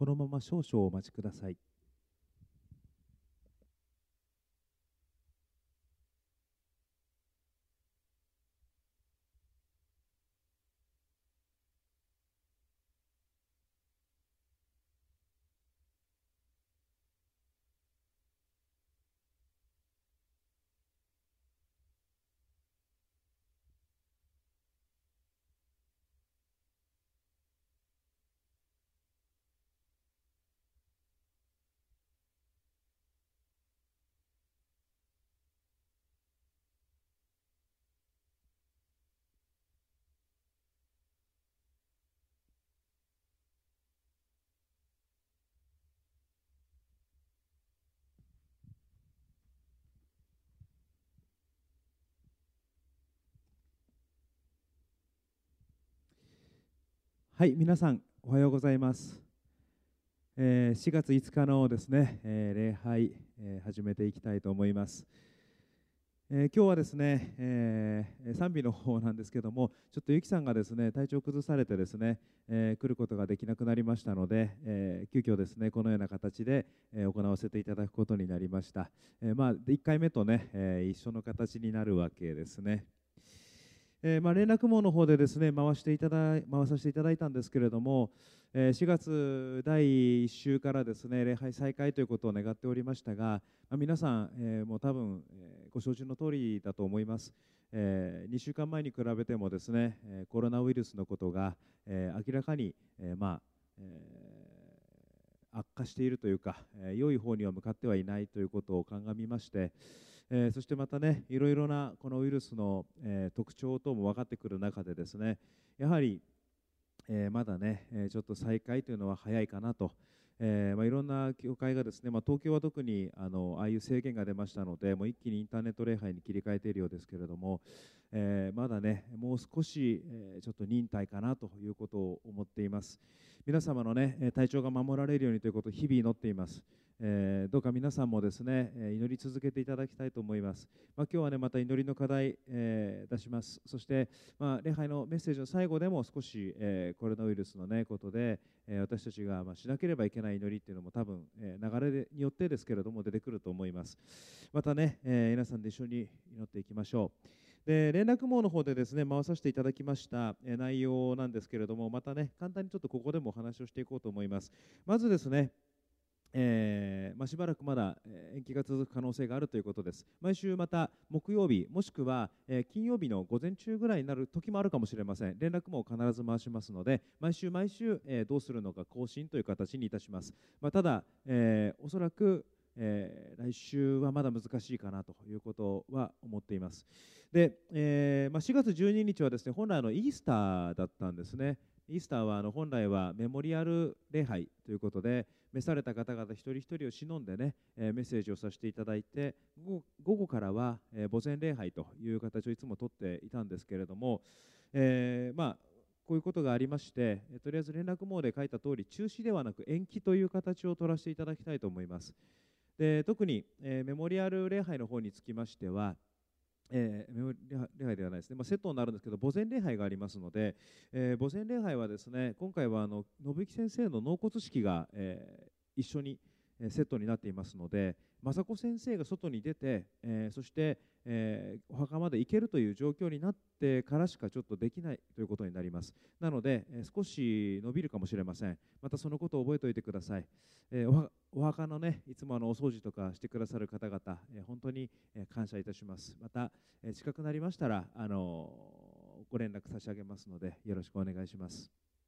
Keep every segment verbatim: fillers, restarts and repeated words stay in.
このまま少々お待ちください。はい、皆さん、おはようございます。えーしがついつかのですね、えー礼拝、えー始めていきたいと思います。えー今日はですね、えー賛美の方なんですけども、ちょっとゆきさんがですね、体調を崩されてですね、えー来ることができなくなりましたので、えー急遽ですね、このような形で、えー行わせていただくことになりました。えーまあ、いっかいめとね、えー一緒の形になるわけですね。えーまあ、連絡網の方でですね回していただい回させていただいたんですけれども、えーしがつだいいっ週からですね礼拝再開ということを願っておりましたが、まあ、皆さん、えーもう多分、えーご承知の通りだと思います。えーにしゅうかんまえに比べてもですね、えーコロナウイルスのことが、えー明らかに、えーまあえー悪化しているというか、えー良い方には向かってはいないということを鑑みまして、えーそしてまたね、いろいろなこのウイルスの、えー特徴等も分かってくる中でですね、やはり、えーまだね、えーちょっと再開というのは早いかなと、えーまあ、いろんな教会がですね、まあ、東京は特にあのああいう制限が出ましたので、もう一気にインターネット礼拝に切り替えているようですけれども、えーまだね、もう少し、えーちょっと忍耐かなということを思っています。皆様のね、えー体調が守られるようにということを日々祈っています。えーどうか皆さんもですね、えー祈り続けていただきたいと思います。まあ、今日はね、また祈りの課題、えー出します。そして、まあ、礼拝のメッセージの最後でも少し、えーコロナウイルスの、ね、ことで、えー私たちが、まあ、しなければいけない祈りっていうのも多分、えー流れによってですけれども出てくると思います。またね、えー皆さんで一緒に祈っていきましょう。で連絡網の方でですね回させていただきましたえー内容なんですけれども、またね簡単にちょっとここでもお話をしていこうと思います。まずですね、えーまあ、しばらくまだえー延期が続く可能性があるということです。毎週また木曜日もしくはえー金曜日の午前中ぐらいになる時もあるかもしれません。連絡も必ず回しますので、毎週毎週えーどうするのか更新という形にいたします。まあ、ただ、えーおそらくえー来週はまだ難しいかなということは思っています。で、えーまあ、しがつじゅうににちはですね本来あのイースターだったんですね。イースターはあの本来はメモリアル礼拝ということで、召された方々一人一人を忍んでね、えーメッセージをさせていただいて、午後午後からは、えー墓前礼拝という形をいつもとっていたんですけれども、えーまあこういうことがありまして、えーとりあえず連絡網で書いた通り、中止ではなく延期という形を取らせていただきたいと思います。で特に、えーメモリアル礼拝の方につきましては、えーメモリ礼拝ではないですね、まあ、セットになるんですけど、墓前礼拝がありますので、えー墓前礼拝はですね、今回はあの信行先生の納骨式が、えー一緒にえーセットになっていますので、雅子先生が外に出て、えーそして、えーお墓まで行けるという状況になってからしかちょっとできないということになります。なので、えー少し伸びるかもしれません。またそのことを覚えておいてください。えーおはお墓のね、いつもあのお掃除とかしてくださる方々、えー本当にえー感謝いたします。また、えー近くなりましたら、あのーご連絡差し上げますので、よろしくお願いします。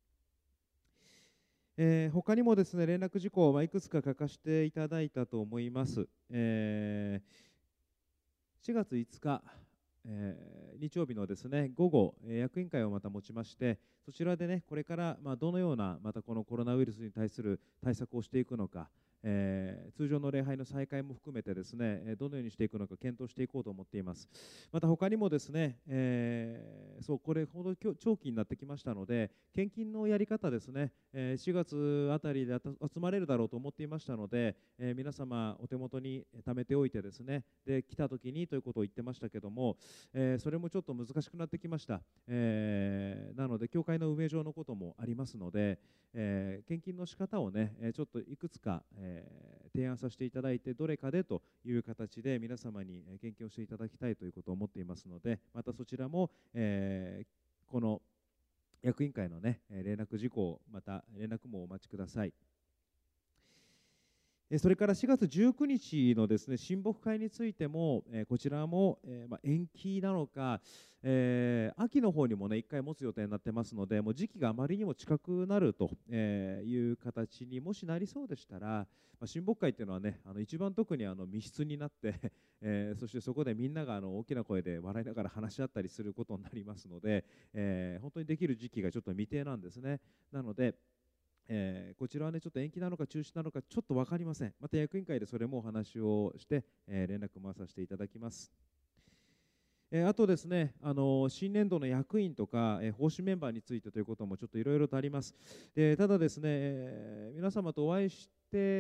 えー他にもですね連絡事項、まあ、いくつか書かせていただいたと思います。えーしがついつか、えー日曜日のですね午後、えー役員会をまた持ちまして、そちらでねこれからまあどのようなまたこのコロナウイルスに対する対策をしていくのか、 えー通常の礼拝の再開も含めてですね、えーどのようにしていくのか検討していこうと思っています。また他にもですね、えーそうこれほどきょ長期になってきましたので、献金のやり方ですね、えーしがつあたりであた集まれるだろうと思っていましたので、えー皆様お手元に貯めておいてですね、で来た時にということを言ってましたけども、えーそれもちょっと難しくなってきました。えーなので教会の運営上のこともありますので、えー献金の仕方をね、えーちょっといくつか、えー提案させていただいて、どれかでという形で皆様にえー献金をしていただきたいということを思っていますので、またそちらも、えーこの役員会のね、えー連絡事項、また連絡もお待ちください。えーそれからしがつじゅうくにちのですね、親睦会についても、えーこちらも、えーまあ、延期なのか、えー秋の方にもね、いっかい持つ予定になってますので、もう時期があまりにも近くなるとえーいう形にもしなりそうでしたら、まあ、親睦会っていうのはね、あの一番特にあの密室になってえーそしてそこでみんながあの大きな声で笑いながら話し合ったりすることになりますので、えー本当にできる時期がちょっと未定なんですね。なので、えーこちらはね、ちょっと延期なのか中止なのかちょっと分かりません。また役員会でそれもお話をして、えー連絡回させていただきます。えーあとですね、あの新年度の役員とか、えー奉仕メンバーについてということもちょっといろいろとあります。でただですね、えー皆様とお会いして、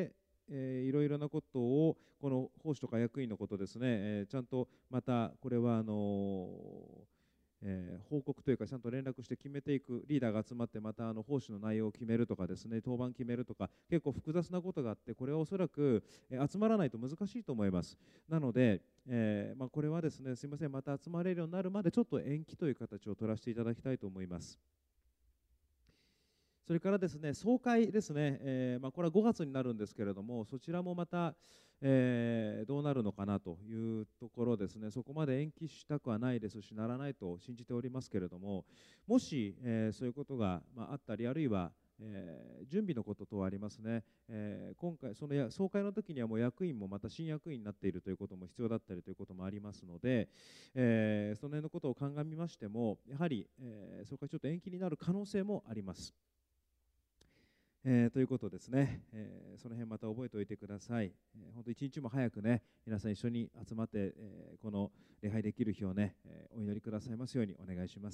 えーいろいろなことを、この奉仕とか役員のことですね、えーちゃんとまたこれはあのえー報告というかちゃんと連絡して決めていく、リーダーが集まってまたあの奉仕の内容を決めるとかですね、当番決めるとか結構複雑なことがあって、これはおそらく、えー集まらないと難しいと思います。なので、えーまあ、これはですね、すみません、また集まれるようになるまでちょっと延期という形を取らせていただきたいと思います。それからですね、総会ですね、えーまあ、これはごがつになるんですけれども、そちらもまた、えーどうなるのかなというところですね、そこまで延期したくはないですし、ならないと信じておりますけれども、もし、えーそういうことが、まあ、あったり、あるいは、えー準備のこと等ありますね、えー今回、そのや総会の時にはもう役員もまた新役員になっているということも必要だったりということもありますので、えーその辺のことを鑑みましても、やはり、えー総会ちょっと延期になる可能性もあります。えーということですね、えーその辺また覚えておいてください。えー本当一日も早くね、皆さん一緒に集まって、えーこの礼拝できる日をね、えーお祈りくださいますようにお願いします。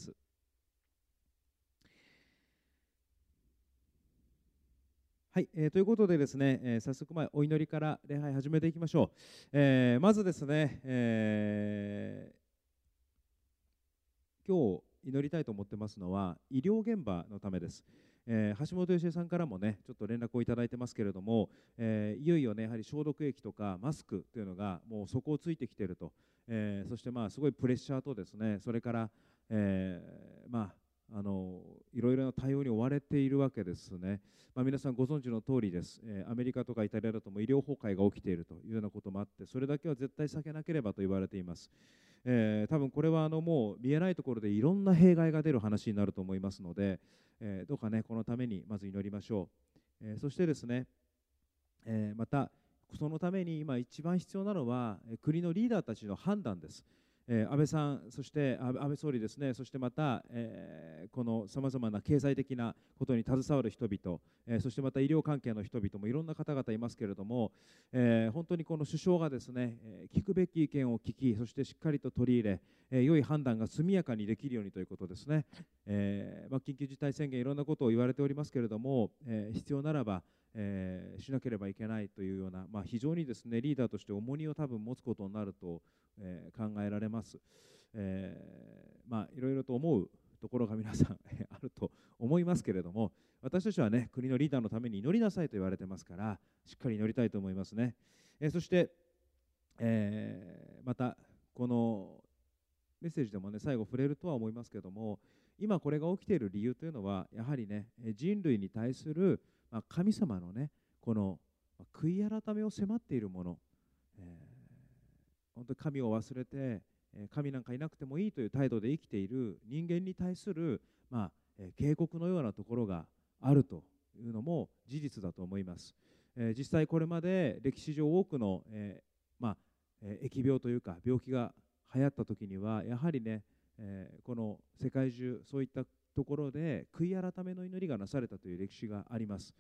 はい、えーということでですね、えー早速前お祈りから礼拝始めていきましょう。えーまずですね、えー今日祈りたいと思ってますのは医療現場のためです。えー橋本芳恵さんからもねちょっと連絡をいただいてますけれども、えーいよいよねやはり消毒液とかマスクというのがもう底をついてきていると、えーそしてまあすごいプレッシャーとですね、それから、えーまああのいろいろな対応に追われているわけですね。まあ、皆さんご存知の通りです、えーアメリカとかイタリアだとも医療崩壊が起きているというようなこともあって、それだけは絶対避けなければと言われています。えー多分これはあのもう見えないところでいろんな弊害が出る話になると思いますので、えーどうかねこのためにまず祈りましょう。えーそしてですね、えーまたそのために今一番必要なのはえー国のリーダーたちの判断です。えー安倍さん、そして安倍安倍総理ですね、そしてまた、えーこのさまざまな経済的なことに携わる人々、えーそしてまた医療関係の人々もいろんな方々いますけれども、えー本当にこの首相がですね、えー聞くべき意見を聞き、そしてしっかりと取り入れ、えー良い判断が速やかにできるようにということですね。えーまあ、緊急事態宣言いろんなことを言われておりますけれども、えー必要ならばえーしなければいけないというような、まあ、非常にですねリーダーとして重荷を多分持つことになると、えー考えられます。えーまあ、いろいろと思うところが皆さんあると思いますけれども、私たちはね国のリーダーのために祈りなさいと言われてますから、しっかり祈りたいと思いますね。えーそして、えーまたこのメッセージでもね最後触れるとは思いますけれども、今これが起きている理由というのはやはりね人類に対する、まあ、神様のねこのまあ悔い改めを迫っているもの、えー本当に神を忘れて、えー神なんかいなくてもいいという態度で生きている人間に対する、まあえー警告のようなところがあるというのも事実だと思います。えー実際これまで歴史上多くの、えーまあえー疫病というか病気が流行った時にはやはりね、えーこの世界中そういったところで悔い改めの祈りがなされたという歴史があります。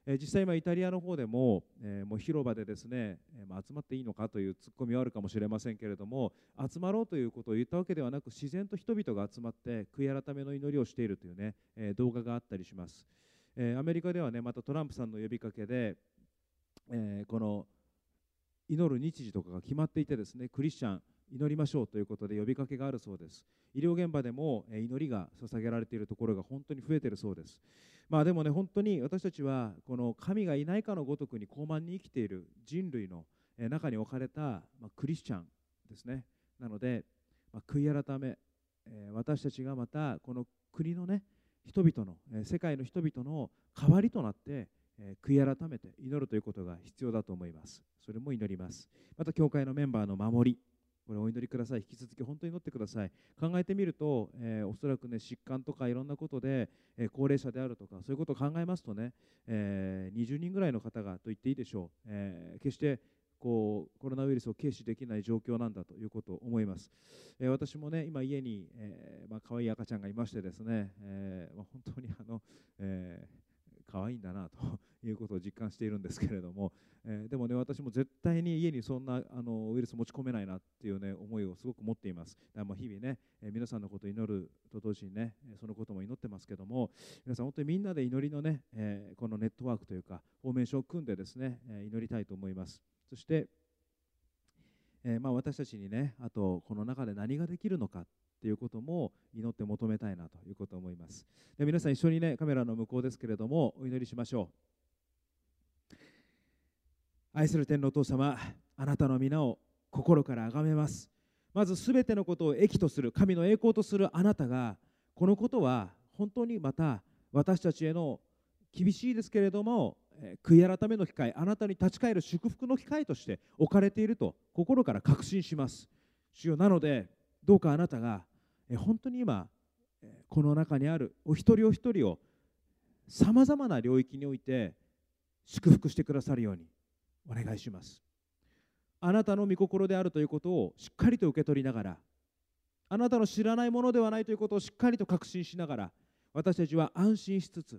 えー、実際今イタリアの方でも、えー、もう広場でですね、えーまあ、集まっていいのかというツッコミはあるかもしれませんけれども、集まろうということを言ったわけではなく、自然と人々が集まって悔い改めの祈りをしているというね、えー、動画があったりします。えー、アメリカではね、またトランプさんの呼びかけで、えー、この祈る日時とかが決まっていてですね、クリスチャン祈りましょうということで呼びかけがあるそうです。医療現場でも祈りが捧げられているところが本当に増えているそうです。まあでもね、本当に私たちはこの神がいないかのごとくに高慢に生きている人類の中に置かれたクリスチャンですね。なので、悔い改め、私たちがまたこの国のね、人々の、世界の人々の代わりとなって悔い改めて祈るということが必要だと思います。それも祈ります。また教会のメンバーの守り、これお祈りください。引き続き本当に祈ってください。考えてみると、えー、おそらくね、疾患とかいろんなことで、えー、高齢者であるとかそういうことを考えますとね、えー、にじゅうにんぐらいの方がと言っていいでしょう、えー、決してこうコロナウイルスを軽視できない状況なんだということを思います。えー、私もね、今家に、えーまあ、可愛い赤ちゃんがいましてですね、えーまあ、本当にあの、えー可愛いんだなということを実感しているんですけれども、えー、でもね、私も絶対に家にそんなあのウイルス持ち込めないなっていう、ね、思いをすごく持っています。だからまあ日々ね、えー、皆さんのことを祈ると同時にね、そのことも祈ってますけども、皆さん本当にみんなで祈りのね、えー、このネットワークというかフォーメーションを組んでですね、えー、祈りたいと思います。そして、えーまあ、私たちにね、あとこの中で何ができるのかということも祈って求めたいなということを思います。で、皆さん一緒にね、カメラの向こうですけれどもお祈りしましょう。愛する天のお父様、あなたの皆を心から崇めます。まずすべてのことを益とする、神の栄光とするあなたが、このことは本当にまた私たちへの厳しいですけれども、悔い改めの機会、あなたに立ち返る祝福の機会として置かれていると心から確信します。主よ、なのでどうかあなたが本当に今この中にあるお一人お一人をさまざまな領域において祝福してくださるようにお願いします。あなたの御心であるということをしっかりと受け取りながら、あなたの知らないものではないということをしっかりと確信しながら、私たちは安心しつつ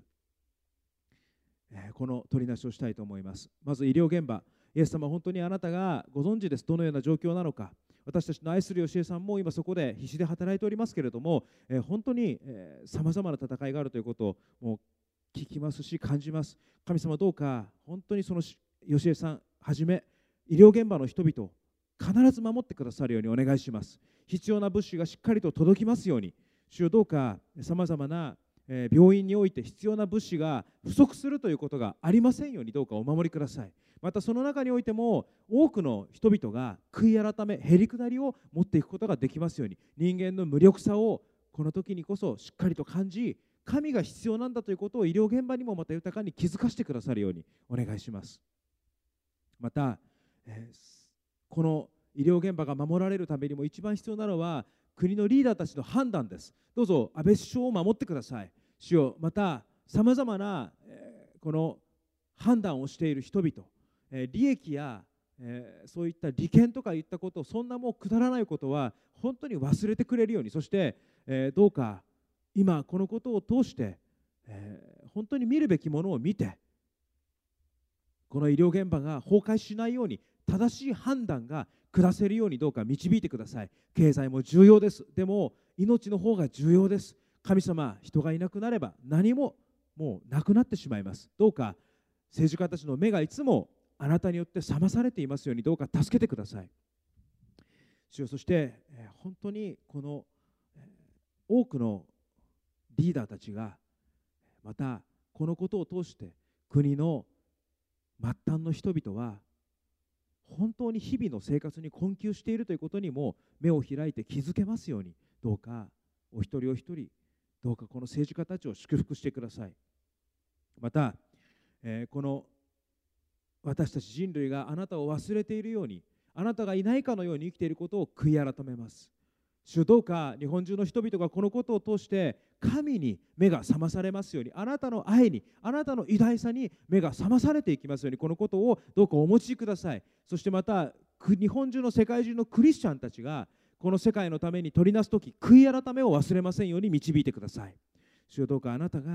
この取りなしをしたいと思います。まず医療現場、イエス様、本当にあなたがご存知です。どのような状況なのか。私たちの愛するよしえさんも今そこで必死で働いておりますけれども、えー、本当にさまざまな戦いがあるということをもう聞きますし感じます。神様、どうか本当にそのよしえさんはじめ医療現場の人々を必ず守ってくださるようにお願いします。必要な物資がしっかりと届きますように、主よ、どうかさまざまな病院において必要な物資が不足するということがありませんようにどうかお守りください。またその中においても多くの人々が悔い改め、へりくだりを持っていくことができますように、人間の無力さをこの時にこそしっかりと感じ、神が必要なんだということを医療現場にもまた豊かに気づかせてくださるようにお願いします。また、えー、この医療現場が守られるためにも一番必要なのは国のリーダーたちの判断です。どうぞ安倍首相を守ってください。主よ、またさまざまな、えー、この判断をしている人々、えー、利益や、えー、そういった利権とかいったことを、そんなもうくだらないことは本当に忘れてくれるように、そして、えー、どうか今このことを通して、えー、本当に見るべきものを見て、この医療現場が崩壊しないように正しい判断が下せるようにどうか導いてください。経済も重要です。でも命の方が重要です。神様、人がいなくなれば何ももうなくなってしまいます。どうか政治家たちの目がいつもあなたによって覚まされていますようにどうか助けてください。主よ、そして本当にこの多くのリーダーたちがまたこのことを通して国の末端の人々は本当に日々の生活に困窮しているということにも目を開いて気づけますように、どうかお一人お一人、どうかこの政治家たちを祝福してください。また、えー、この私たち人類があなたを忘れているように、あなたがいないかのように生きていることを悔い改めます。主、どうか日本中の人々がこのことを通して神に目が覚まされますように、あなたの愛に、あなたの偉大さに目が覚まされていきますように、このことをどうかお持ちください。そしてまた日本中の世界中のクリスチャンたちがこの世界のために取りなすとき、悔い改めを忘れませんように導いてください。主よ、どうかあなたが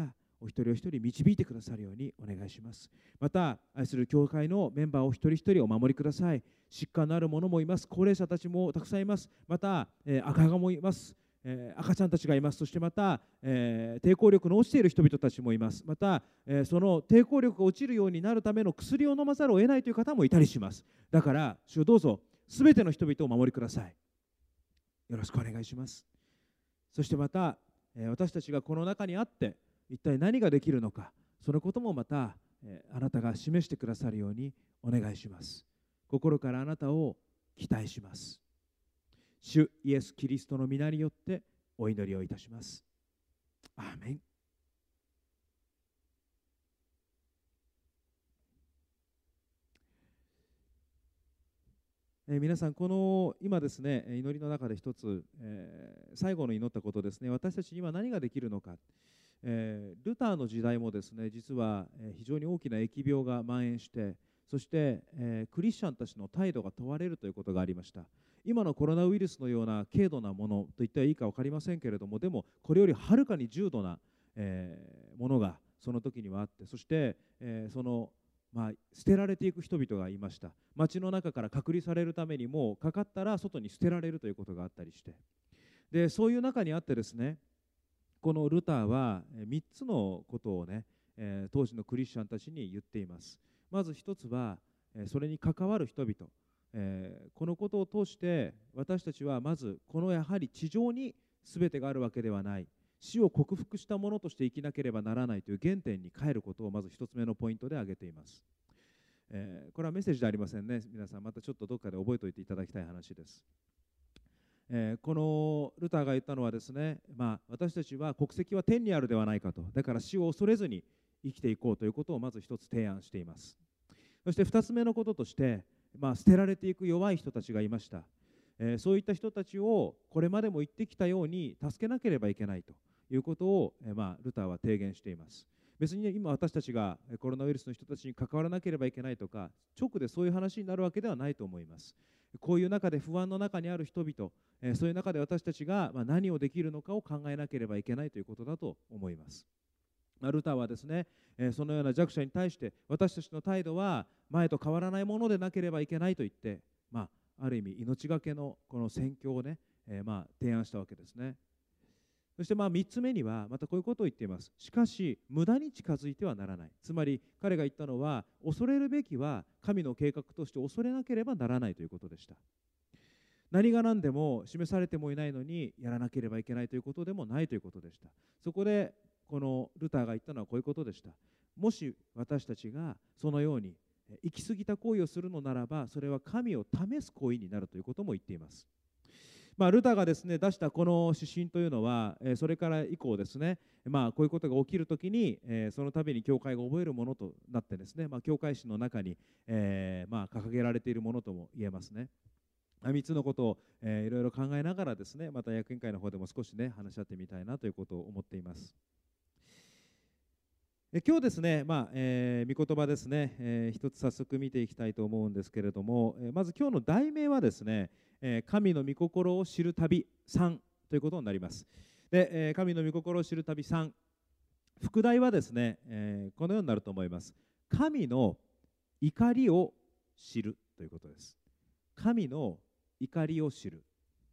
お一人お一人導いてくださるようにお願いします。また愛する教会のメンバーを一人一人お守りください。疾患のある者もいます。高齢者たちもたくさんいます。また、えー、赤子もいます。えー、赤ちゃんたちがいます。そしてまた、えー、抵抗力の落ちている人々たちもいます。また、えー、その抵抗力が落ちるようになるための薬を飲まざるを得ないという方もいたりします。だから主よどうぞすべての人々をお守りください。よろしくお願いします。そしてまた、えー、私たちがこの中にあって一体何ができるのか、そのこともまた、えー、あなたが示してくださるようにお願いします。心からあなたを期待します。主イエス・キリストの皆によってお祈りをいたします。アーメン。えー、皆さん、この今ですね、祈りの中で一つ、えー、最後の祈ったことですね、私たちに今何ができるのか、えー、ルターの時代もですね、実は非常に大きな疫病が蔓延して、そして、えー、クリスチャンたちの態度が問われるということがありました。今のコロナウイルスのような軽度なものと言ってはいいか分かりませんけれども、でもこれよりはるかに重度な、えー、ものがその時にはあって、そして、えー、そのまあ、捨てられていく人々がいました。街の中から隔離されるためにもかかったら外に捨てられるということがあったりして、でそういう中にあってですね、このルターはみっつのことをね、えー、当時のクリスチャンたちに言っています。まず一つは、えー、それに関わる人々、えー、このことを通して私たちはまずこのやはり地上に全てがあるわけではない、死を克服したものとして生きなければならないという原点に帰ることをまず一つ目のポイントで挙げています。えー、これはメッセージではありませんね。皆さんまたちょっとどっかで覚えておいていただきたい話です。えー、このルターが言ったのはですね、まあ、私たちは国籍は天にあるではないかと、だから死を恐れずに生きていこうということをまず一つ提案しています。そして二つ目のこととして、まあ、捨てられていく弱い人たちがいました。えー、そういった人たちをこれまでも言ってきたように助けなければいけないということを、えーまあ、ルターは提言しています。別に今私たちがコロナウイルスの人たちに関わらなければいけないとか直でそういう話になるわけではないと思います。こういう中で不安の中にある人々、えー、そういう中で私たちが、まあ、何をできるのかを考えなければいけないということだと思います。ルターはですね、えー、そのような弱者に対して私たちの態度は前と変わらないものでなければいけないと言って、まあ、ある意味命がけのこの宣教をね、えー、まあ提案したわけですね。そしてまあみっつめにはまたこういうことを言っています。しかし無駄に近づいてはならない。つまり彼が言ったのは、恐れるべきは神の計画として恐れなければならないということでした。何が何でも示されてもいないのにやらなければいけないということでもないということでした。そこでこのルターが言ったのはこういうことでした。もし私たちがそのように行き過ぎた行為をするのならば、それは神を試す行為になるということも言っています。まあ、ルターがですね出したこの指針というのは、えー、それから以降ですね、まあ、こういうことが起きるときに、えー、その度に教会が覚えるものとなってですね、まあ、教会史の中に、えーまあ、掲げられているものとも言えますね。みっつのことを、えー、いろいろ考えながらですね、また役員会の方でも少しね話し合ってみたいなということを思っています。え今日ですね、まあえー、御言葉ですね、えー、一つ早速見ていきたいと思うんですけれども、えー、まず今日の題名はですね、えー、神の御心を知る旅さんということになります。で、えー、神の御心を知る旅さん、副題はですね、えー、このようになると思います。神の怒りを知るということです。神の怒りを知る、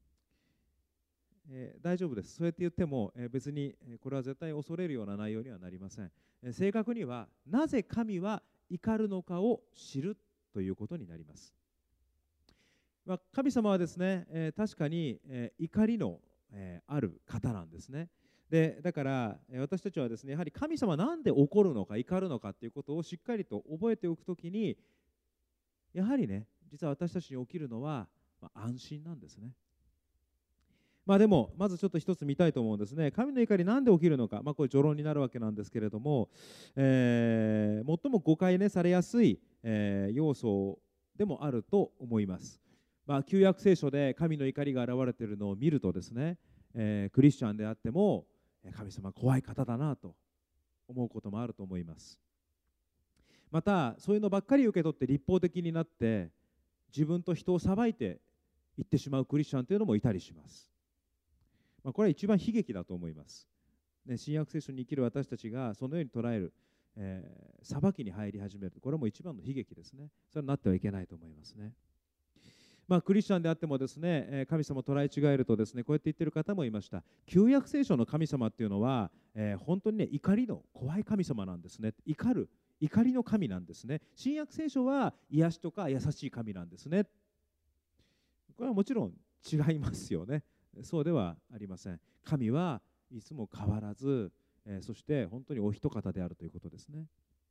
えー、大丈夫です。そうやって言っても、えー、別にこれは絶対恐れるような内容にはなりません。えー、正確にはなぜ神は怒るのかを知るということになります。まあ、神様はですね、えー、確かに、えー、怒りの、えー、ある方なんですね。でだから、えー、私たちはですね、やはり神様なんで怒るのか怒るのかということをしっかりと覚えておくときに、やはりね、実は私たちに起きるのは、まあ、安心なんですね。まあでもまずちょっと一つ見たいと思うんですね。神の怒りなんで起きるのか、まあ、これ序論になるわけなんですけれども、えー、最も誤解、ね、されやすい、えー、要素でもあると思います。まあ、旧約聖書で神の怒りが現れているのを見るとですね、えー、クリスチャンであっても神様は怖い方だなと思うこともあると思います。またそういうのばっかり受け取って立法的になって自分と人を裁いていってしまうクリスチャンというのもいたりします。まあ、これは一番悲劇だと思います。 ね、新約聖書に生きる私たちがそのように捉える、えー、裁きに入り始める、これも一番の悲劇ですね。それになってはいけないと思いますね。まあ、クリスチャンであってもですね、神様を捉え違えるとですね、こうやって言ってる方もいました。旧約聖書の神様っていうのは、えー、本当にね、怒りの怖い神様なんですね。怒る、怒りの神なんですね。新約聖書は癒しとか優しい神なんですね。これはもちろん違いますよね。そうではありません。神はいつも変わらず、えー、そして本当にお一方であるということですね。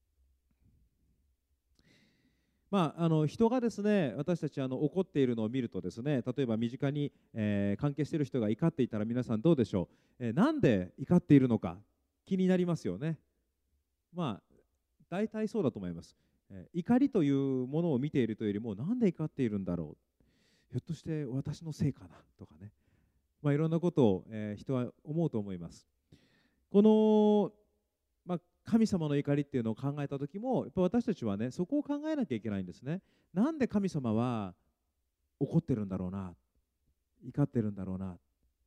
まあ、あの人がですね、私たちあの怒っているのを見るとですね、例えば身近に、えー関係している人が怒っていたら皆さんどうでしょう。えーなんで怒っているのか気になりますよね。まあ大体そうだと思います。えー怒りというものを見ているというよりも、なんで怒っているんだろう、ひょっとして私のせいかなとかね、まあ、いろんなことを、えー人は思うと思います。この、まあ、神様の怒りっていうのを考えた時も、やっぱ私たちはね、そこを考えなきゃいけないんですね。なんで神様は怒ってるんだろうな、怒ってるんだろうな。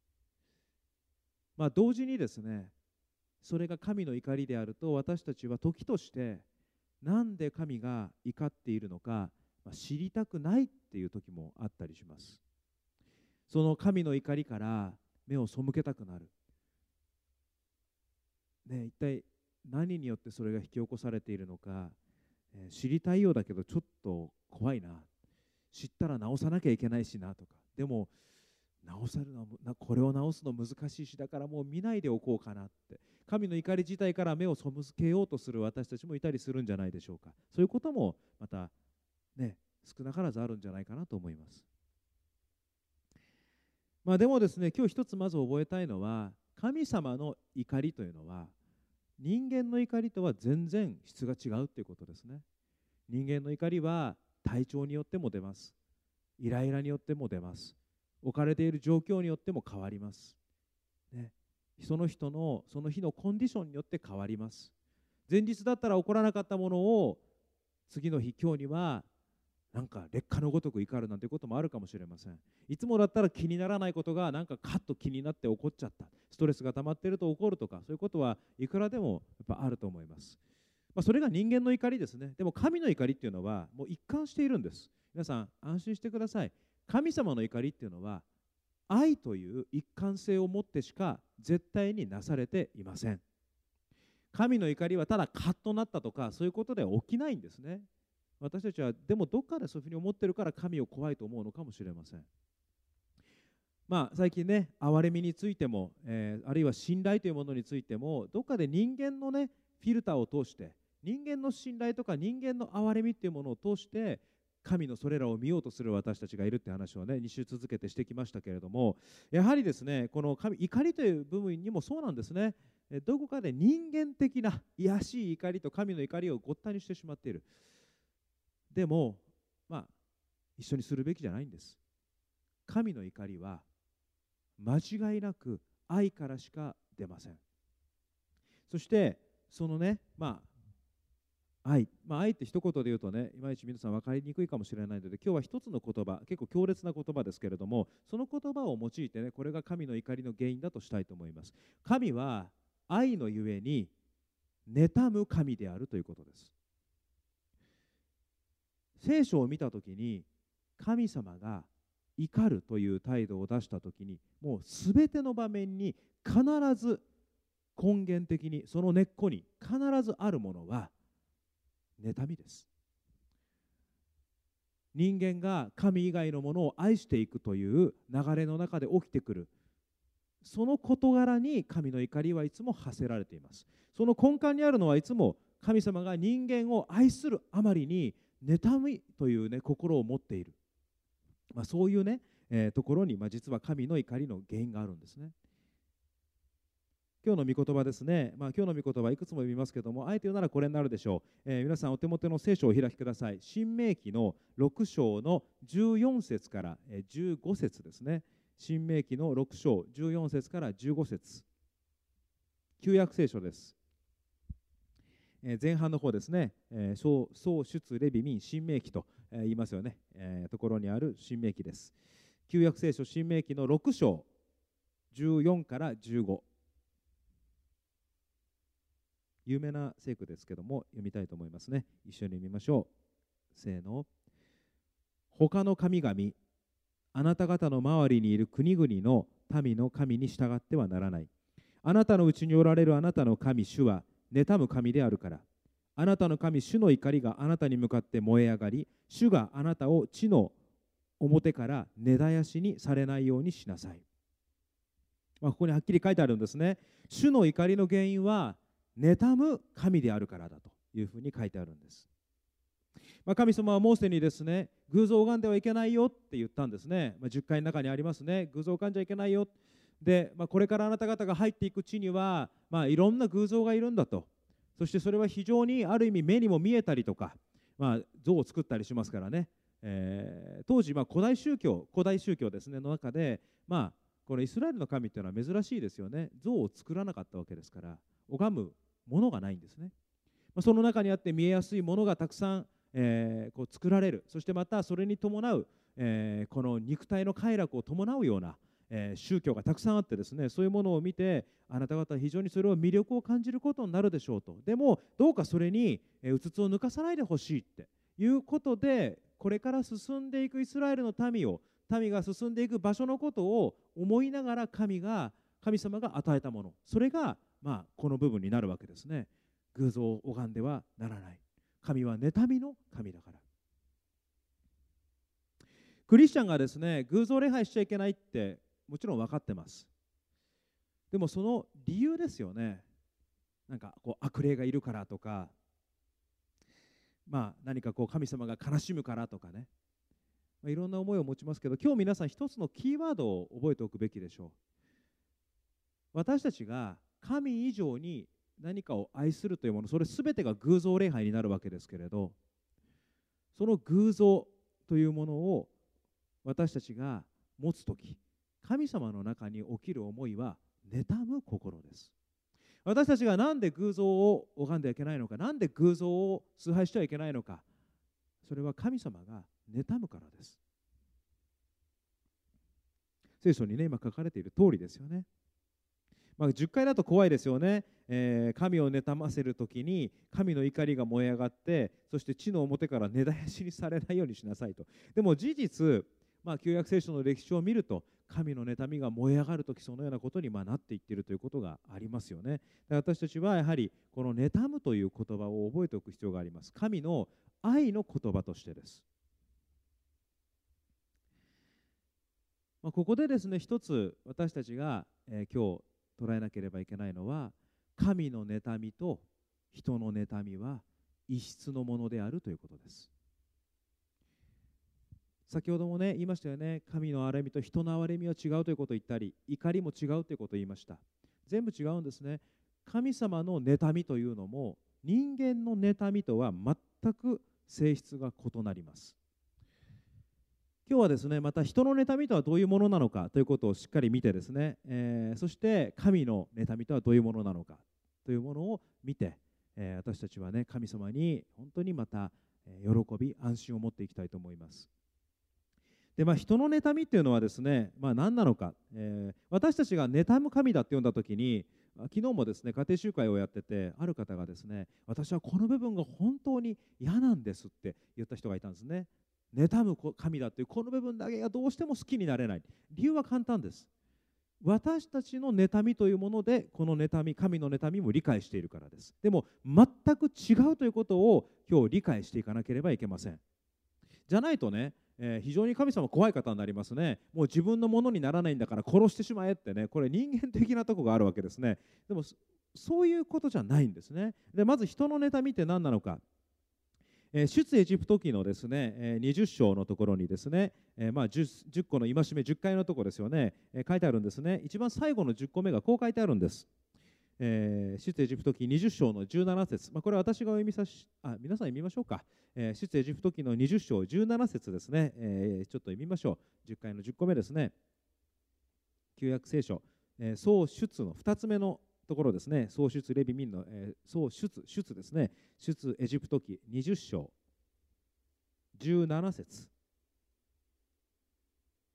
まあ、同時にですね、それが神の怒りであると、私たちは時としてなんで神が怒っているのか、まあ、知りたくないっていう時もあったりします。その神の怒りから目を背けたくなる、ね、一体何によってそれが引き起こされているのか、えー知りたいようだけどちょっと怖いな、知ったら直さなきゃいけないしなとか、でも直されるのはなこれを直すの難しいし、だからもう見ないでおこうかなって、神の怒り自体から目を背けようとする私たちもいたりするんじゃないでしょうか。そういうこともまたね、少なからずあるんじゃないかなと思います。まあ、でもですね、今日一つまず覚えたいのは、神様の怒りというのは人間の怒りとは全然質が違うということですね。人間の怒りは体調によっても出ます。イライラによっても出ます。置かれている状況によっても変わります、ね、その人のその日のコンディションによって変わります。前日だったら起こらなかったものを次の日、今日にはなんか劣化のごとく怒るなんていうこともあるかもしれません。いつもだったら気にならないことがなんかカッと気になって起こっちゃった、ストレスが溜まっていると起こるとか、そういうことはいくらでもやっぱあると思います。まあ、それが人間の怒りですね。でも神の怒りっていうのはもう一貫しているんです。皆さん安心してください。神様の怒りっていうのは愛という一貫性を持ってしか絶対になされていません。神の怒りはただカッとなったとかそういうことでは起きないんですね。私たちはでもどっかでそういうふうに思ってるから神を怖いと思うのかもしれません。まあ、最近ね、憐れみについても、えーあるいは信頼というものについても、どっかで人間のね、フィルターを通して、人間の信頼とか人間の憐れみというものを通して、神のそれらを見ようとする私たちがいるって話をね、に週続けてしてきましたけれども、やはりですね、この神、怒りという部分にもそうなんですね。えどこかで人間的な卑しい怒りと神の怒りをごったにしてしまっている。でも、まあ、一緒にするべきじゃないんです。神の怒りは間違いなく愛からしか出ません。そしてそのね、まあ愛、まあ、愛って一言で言うとね、いまいち皆さん分かりにくいかもしれないので、今日は一つの言葉、結構強烈な言葉ですけれども、その言葉を用いてね、これが神の怒りの原因だとしたいと思います。神は愛のゆえに妬む神であるということです。聖書を見たときに、神様が怒るという態度を出したときに、もうすべての場面に必ず根源的にその根っこに必ずあるものは妬みです。人間が神以外のものを愛していくという流れの中で起きてくる、その事柄に神の怒りはいつも発せられています。その根幹にあるのはいつも神様が人間を愛するあまりに妬みという、ね、心を持っている、まあ、そういう、ねえーところに、まあ、実は神の怒りの原因があるんですね。今日の御言葉ですね、まあ、今日の御言葉いくつも読みますけども、あえて言うならこれになるでしょう。えー皆さんお手元の聖書をお開きください。新明記のろく章のじゅうよん節からじゅうご節ですね。新明記のろく章じゅうよん節からじゅうご節、旧約聖書です。えー前半の方ですね、えー創創出レビ民新明記とえー言いますよね、えーところにある新明記です。旧約聖書新明記のろく章じゅうよんからじゅうご、 有名な聖句ですけども、読みたいと思いますね。一緒に見ましょう。せーの。他の神々、あなた方の周りにいる国々の民の神に従ってはならない。あなたのうちにおられるあなたの神主は妬む神であるから。あなたの神主の怒りがあなたに向かって燃え上がり、主があなたを地の表から根絶やしにされないようにしなさい。まあ、ここにはっきり書いてあるんですね。主の怒りの原因は妬む神であるからだというふうに書いてあるんです。まあ、神様はモーセにですね、偶像を拝んではいけないよって言ったんですね。まあ、じゅっかいの中にありますね。偶像を拝んじゃいけないよ。で、まあ、これからあなた方が入っていく地には、まあ、いろんな偶像がいるんだと。そしてそれは非常にある意味目にも見えたりとか、まあ、像を作ったりしますからね。えー、当時、まあ、古代宗教、古代宗教ですね、の中で、まあ、このイスラエルの神っていうのは珍しいですよね。像を作らなかったわけですから、拝むものがないんですね。まあ、その中にあって見えやすいものがたくさん、えー、こう作られる。そしてまたそれに伴う、えー、この肉体の快楽を伴うような、えー、宗教がたくさんあってですね、そういうものを見てあなた方は非常にそれを魅力を感じることになるでしょうと。でもどうかそれにうつつを抜かさないでほしいっていうことで、これから進んでいくイスラエルの民を民が進んでいく場所のことを思いながら神が神様が与えたもの、それが、まあ、この部分になるわけですね。偶像を拝んではならない。神は妬みの神だから。クリスチャンがですね、偶像礼拝しちゃいけないってもちろん分かってます。でもその理由ですよね。なんかこう悪霊がいるからとか、まあ何かこう神様が悲しむからとかね、まあ、いろんな思いを持ちますけど、今日皆さん一つのキーワードを覚えておくべきでしょう。私たちが神以上に何かを愛するというもの、それ全てが偶像礼拝になるわけですけれど、その偶像というものを私たちが持つとき、神様の中に起きる思いは妬む心です。私たちがなんで偶像を拝んではいけないのか、なんで偶像を崇拝してはいけないのか、それは神様が妬むからです。聖書にね、今書かれている通りですよね。まあ、じゅっかいだと怖いですよね。えー、神を妬ませるときに神の怒りが燃え上がって、そして地の表から根絶やしにされないようにしなさいと。でも事実、まあ、旧約聖書の歴史を見ると、神の妬みが燃え上がるとき、そのようなことにまあなっていっているということがありますよね。で、私たちはやはりこの妬むという言葉を覚えておく必要があります。神の愛の言葉としてです。まあ、ここでですね、一つ私たちが、えー、今日捉えなければいけないのは、神の妬みと人の妬みは異質のものであるということです。先ほどもね言いましたよね。神の憐れみと人の憐れみは違うということを言ったり、怒りも違うということを言いました。全部違うんですね。神様の妬みというのも人間の妬みとは全く性質が異なります。今日はですね、また人の妬みとはどういうものなのかということをしっかり見てですね、えー、そして神の妬みとはどういうものなのかというものを見て、えー、私たちはね、神様に本当にまた喜び、安心を持っていきたいと思います。で、まあ、人の妬みっていうのはですね、まあ、何なのか、えー、私たちが妬む神だって呼んだときに、昨日もですね、家庭集会をやってて、ある方がですね、私はこの部分が本当に嫌なんですって言った人がいたんですね。妬む神だというこの部分だけがどうしても好きになれない。理由は簡単です。私たちの妬みというもので、この妬み、神の妬みも理解しているからです。でも全く違うということを今日理解していかなければいけません。じゃないとね、えー、非常に神様怖い方になりますね。もう自分のものにならないんだから殺してしまえってね、これ人間的なところがあるわけですね。でもそういうことじゃないんですね。で、まず人の妬みって何なのか。えー、出エジプト記のですね、えー、にじゅっ章のところにですね、えーまあ、10, 10個の戒めじゅっかいのところですよね、えー、書いてあるんですね。一番最後のじゅっこめがこう書いてあるんです。えー、出エジプト記にじゅっ章のじゅうなな節、まあ、これは私がお読みさし、あ、皆さん読みましょうか。えー、出エジプト記のにじゅっ章じゅうなな節ですね、えー、ちょっと読みましょう。じゅっかいのじゅっこめですね。旧約聖書、えー、創出のふたつめのところですね。創出レビ民の、えー、創出出ですね。出エジプト記にじゅっ章じゅうなな節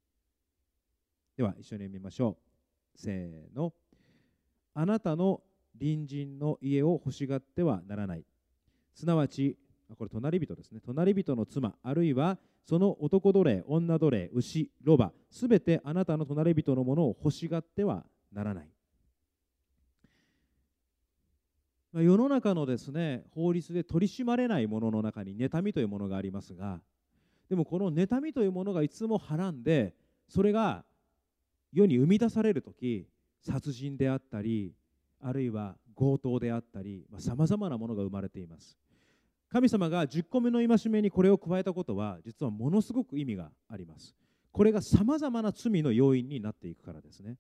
では一緒に読みましょう。せーの。あなたの隣人の家を欲しがってはならない。すなわち、これ隣人ですね。隣人の妻、あるいはその男奴隷、女奴隷、牛、ロバ、すべてあなたの隣人のものを欲しがってはならない。世の中のですね、法律で取り締まれないものの中に妬みというものがありますが、でもこの妬みというものがいつもはらんで、それが世に生み出されるとき、殺人であったり、あるいは強盗であったり、さまざまなものが生まれています。神様がじゅっこめの戒めにこれを加えたことは、実はものすごく意味があります。これがさまざまな罪の要因になっていくからですね。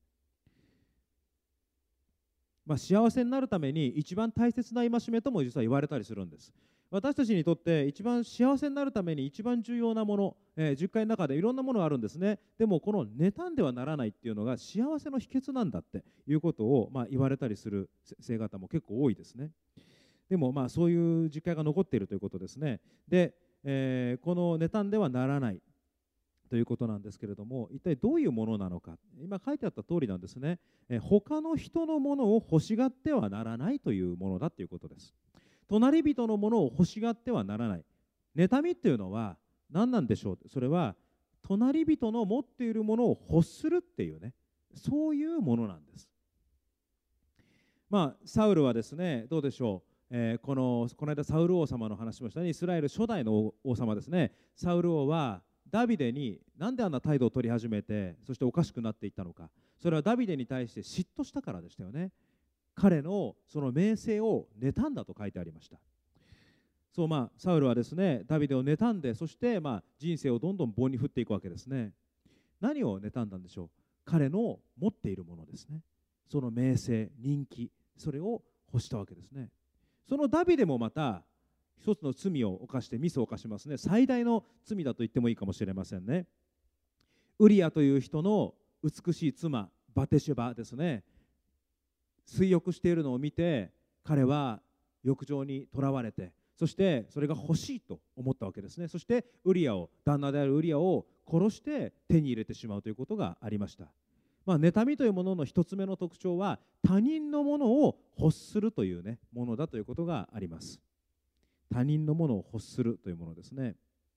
まあ、幸せになるために一番大切な戒めとも実は言われたりするんです。私たちにとって一番幸せになるために一番重要なもの、えー、じゅっかいの中でいろんなものがあるんですね。でもこの妬んではならないっていうのが幸せの秘訣なんだっていうことを、まあ、言われたりする先生方も結構多いですね。でもまあそういう実会が残っているということですね。で、えー、この妬んではならないということなんですけれども、一体どういうものなのか、今書いてあった通りなんですね。え他の人のものを欲しがってはならないというものだということです。隣人のものを欲しがってはならない。妬みっていうのは何なんでしょう。それは隣人の持っているものを欲するっていうね、そういうものなんです。まあサウルはですね、どうでしょう。えー、このこの間サウル王様の話しましたね。イスラエル初代の王様ですね。サウル王はダビデになんであんな態度を取り始めて、そしておかしくなっていったのか。それはダビデに対して嫉妬したからでしたよね。彼のその名声を妬んだと書いてありました。そう、まあサウルはですね、ダビデを妬んで、そしてまあ人生をどんどん棒に振っていくわけですね。何を妬んだんでしょう。彼の持っているものですね。その名声、人気、それを欲したわけですね。そのダビデもまた一つの罪を犯してミスを犯しますね。最大の罪だと言ってもいいかもしれませんね。ウリアという人の美しい妻バテシェバですね、水浴しているのを見て彼は欲情にとらわれて、そしてそれが欲しいと思ったわけですね。そしてウリアを、旦那であるウリアを殺して手に入れてしまうということがありました。まあ、妬みというものの一つ目の特徴は他人のものを欲するという、ね、ものだということがあります。他人のものを欲するというものですね。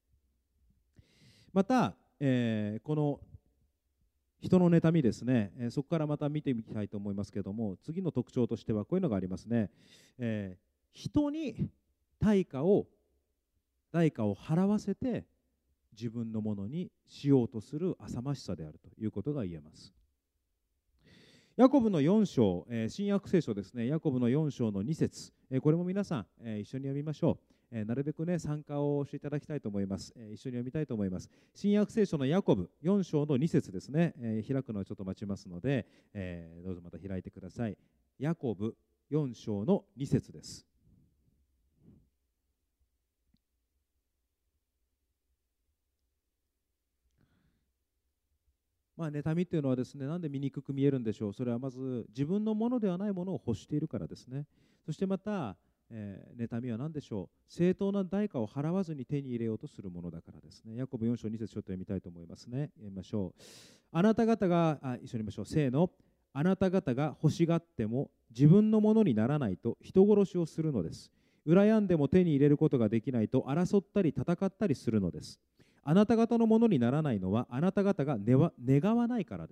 また、えー、この人の妬みですね、えー、そこからまた見てみたいと思いますけれども、次の特徴としてはこういうのがありますね。えー、人に対価を代価を払わせて自分のものにしようとする浅ましさであるということが言えます。ヤコブのよん章、えー、新約聖書ですね、ヤコブのよん章のに節、えー、これも皆さん、えー、一緒に読みましょう。えー、なるべくね参加をしていただきたいと思います。えー、一緒に読みたいと思います。新約聖書のヤコブよん章のに節ですね、えー、開くのはちょっと待ちますので、えー、どうぞまた開いてください。ヤコブよん章のに節です。まあ、妬みというのはですね、なんで醜く見えるんでしょう。それはまず自分のものではないものを欲しているからですね。そしてまた、えー、妬みは何でしょう。正当な代価を払わずに手に入れようとするものだからですね。ヤコブよん章に節ちょっと読みたいと思いますね。読みましょう。あなた方が、あ、一緒に読みましょう。せーの。あなた方が欲しがっても自分のものにならないと人殺しをするのです。羨んでも手に入れることができないと争ったり戦ったりするのです。あなた方のものにならないのはあなた方が願わないからです。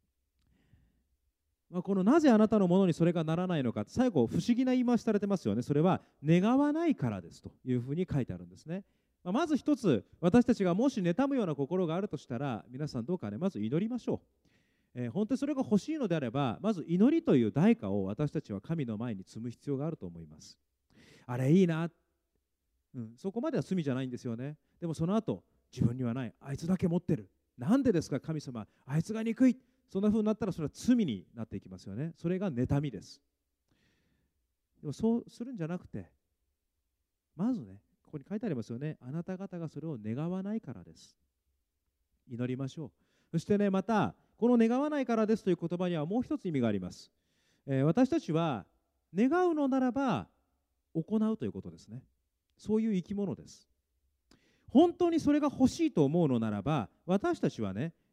まあ、このなぜあなたのものにそれがならないのか、最後不思議な言い回しされてますよね。それは願わないからですというふうに書いてあるんですね。まあ、まず一つ、私たちがもし妬むような心があるとしたら、皆さんどうかね、まず祈りましょう。えー、本当にそれが欲しいのであれば、まず祈りという代価を私たちは神の前に積む必要があると思います。あれいいな、うん、そこまでは罪じゃないんですよね。でもその後、自分にはない、あいつだけ持ってる、なんでですか神様、あいつが憎い、そんな風になったらそれは罪になっていきますよね。それが妬みです。でもそうするんじゃなくて、まずね、ここに書いてありますよね。あなた方がそれを願わないからです。祈りましょう。そしてね、またこの願わないからですという言葉にはもう一つ意味があります。えー、私たちは願うのならば行うということですね。そういう生き物です。本当にそれが欲しいと思うのならば、私たちはね、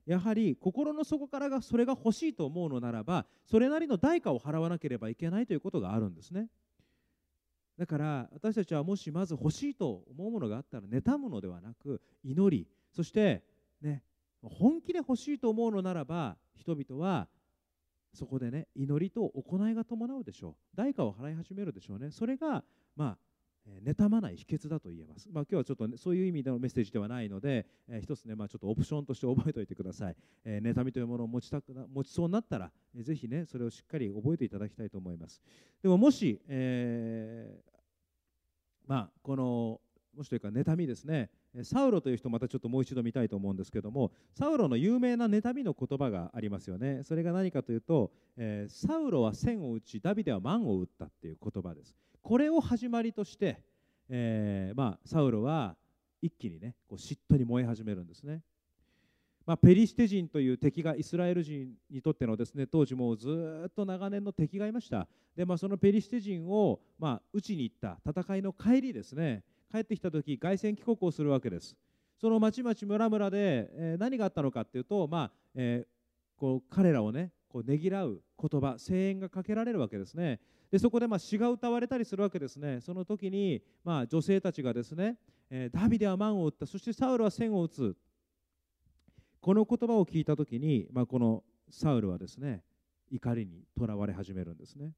やはり心の底からがそれが欲しいと思うのならば、それなりの代価を払わなければいけないということがあるんですね。だから私たちはもしまず欲しいと思うものがあったら妬むのではなく、祈り、そしてね、本気で欲しいと思うのならば、人々はそこでね、祈りと行いが伴うでしょう。代価を払い始めるでしょうね。それがまあえー妬まない秘訣だと言えます。まあ、今日はちょっと、ね、そういう意味でのメッセージではないので、えー一つね、まあ、ちょっとオプションとして覚えておいてください。えー妬みというものを持ちたくな持ちそうになったら、えーぜひね、それをしっかり覚えていただきたいと思います。でももし、えーまあ、このもしというか妬みですね、えーサウロという人、またちょっともう一度見たいと思うんですけども、サウロの有名な妬みの言葉がありますよね。それが何かというと、えーサウロは千を打ち、ダビデは万を打ったっていう言葉です。これを始まりとして、えーまあ、サウロは一気にね、こう嫉妬に燃え始めるんですね。まあ、ペリシテ人という敵がイスラエル人にとってのですね、当時もうずっと長年の敵がいました。で、まあ、そのペリシテ人を、まあ、討ちに行った戦いの帰りですね、帰ってきた時凱旋帰国をするわけです。その町々村々で、えー何があったのかっていうと、まあえーこう彼らをね、こうねぎらう言葉、声援がかけられるわけですね。でそこでまあ詩が歌われたりするわけですね。その時にまあ女性たちがですね、えーダビデは万を打った、そしてサウルは千を打つ、この言葉を聞いたときに、まあ、このサウルはですね、怒りにとらわれ始めるんですね。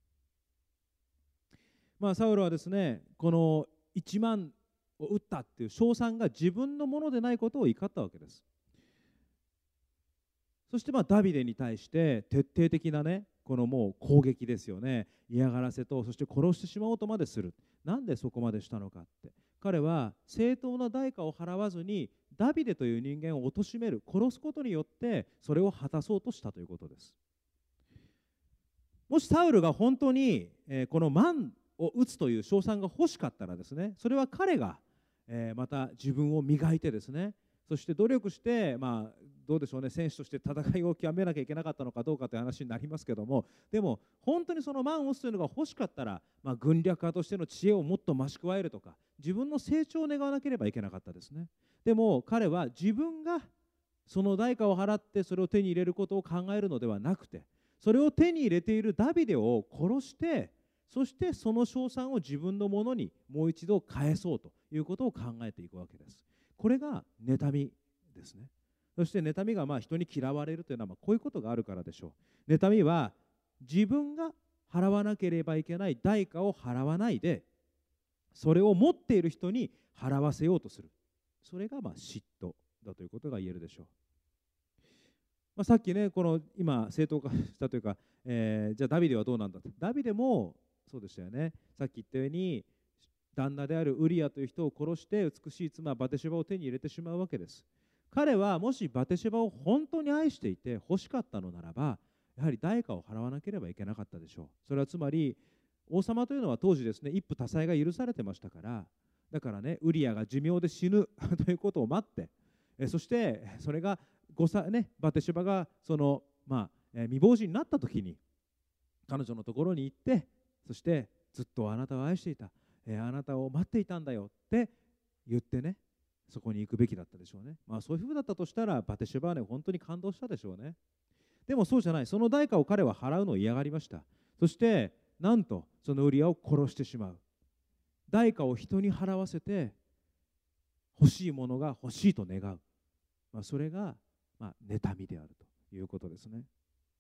まあ、サウルはですね、このいちまんを撃ったっていう称賛が自分のものでないことを怒ったわけです。そしてまあダビデに対して徹底的なね、このもう攻撃ですよね。嫌がらせと、そして殺してしまおうとまでする。なんでそこまでしたのかって。彼は正当な代価を払わずにダビデという人間を貶める、殺すことによってそれを果たそうとしたということです。もしサウルが本当に、えーこの万を打つという称賛が欲しかったらですね、それは彼が、えーまた自分を磨いてですね、そして努力して、まあ、どうでしょうね、選手として戦いを極めなきゃいけなかったのかどうかという話になりますけども、でも本当にその万を打つというのが欲しかったら、まあ、軍略家としての知恵をもっと増し加えるとか、自分の成長を願わなければいけなかったですね。でも彼は自分がその代価を払ってそれを手に入れることを考えるのではなくて、それを手に入れているダビデを殺して、そしてその称賛を自分のものにもう一度返そうということを考えていくわけです。これが妬みですね。そして妬みがまあ人に嫌われるというのはまあこういうことがあるからでしょう。妬みは自分が払わなければいけない代価を払わないで、それを持っている人に払わせようとする。それがまあ嫉妬だということが言えるでしょう。まあ、さっきね、この今正当化したというか、えーじゃあダビデはどうなんだと。ダビデもそうでしたよね。さっき言ったように旦那であるウリアという人を殺して美しい妻バテシェバを手に入れてしまうわけです。彼はもしバテシェバを本当に愛していて欲しかったのならば、やはり代価を払わなければいけなかったでしょう。それはつまり王様というのは当時ですね、一夫多妻が許されてましたから、だからね、ウリアが寿命で死ぬということを待って、えそしてそれがごさ、ね、バテシェバがその、まあえー未亡人になった時に彼女のところに行って、そしてずっとあなたを愛していた、えーあなたを待っていたんだよって言ってね、そこに行くべきだったでしょうね。まあ、そういうふうだったとしたらバテシェバはね、本当に感動したでしょうね。でもそうじゃない。その代価を彼は払うのを嫌がりました。そしてなんとそのウリアを殺してしまう。代価を人に払わせて欲しいものが欲しいと願う、まあ、それが、まあ、妬みであるということですね。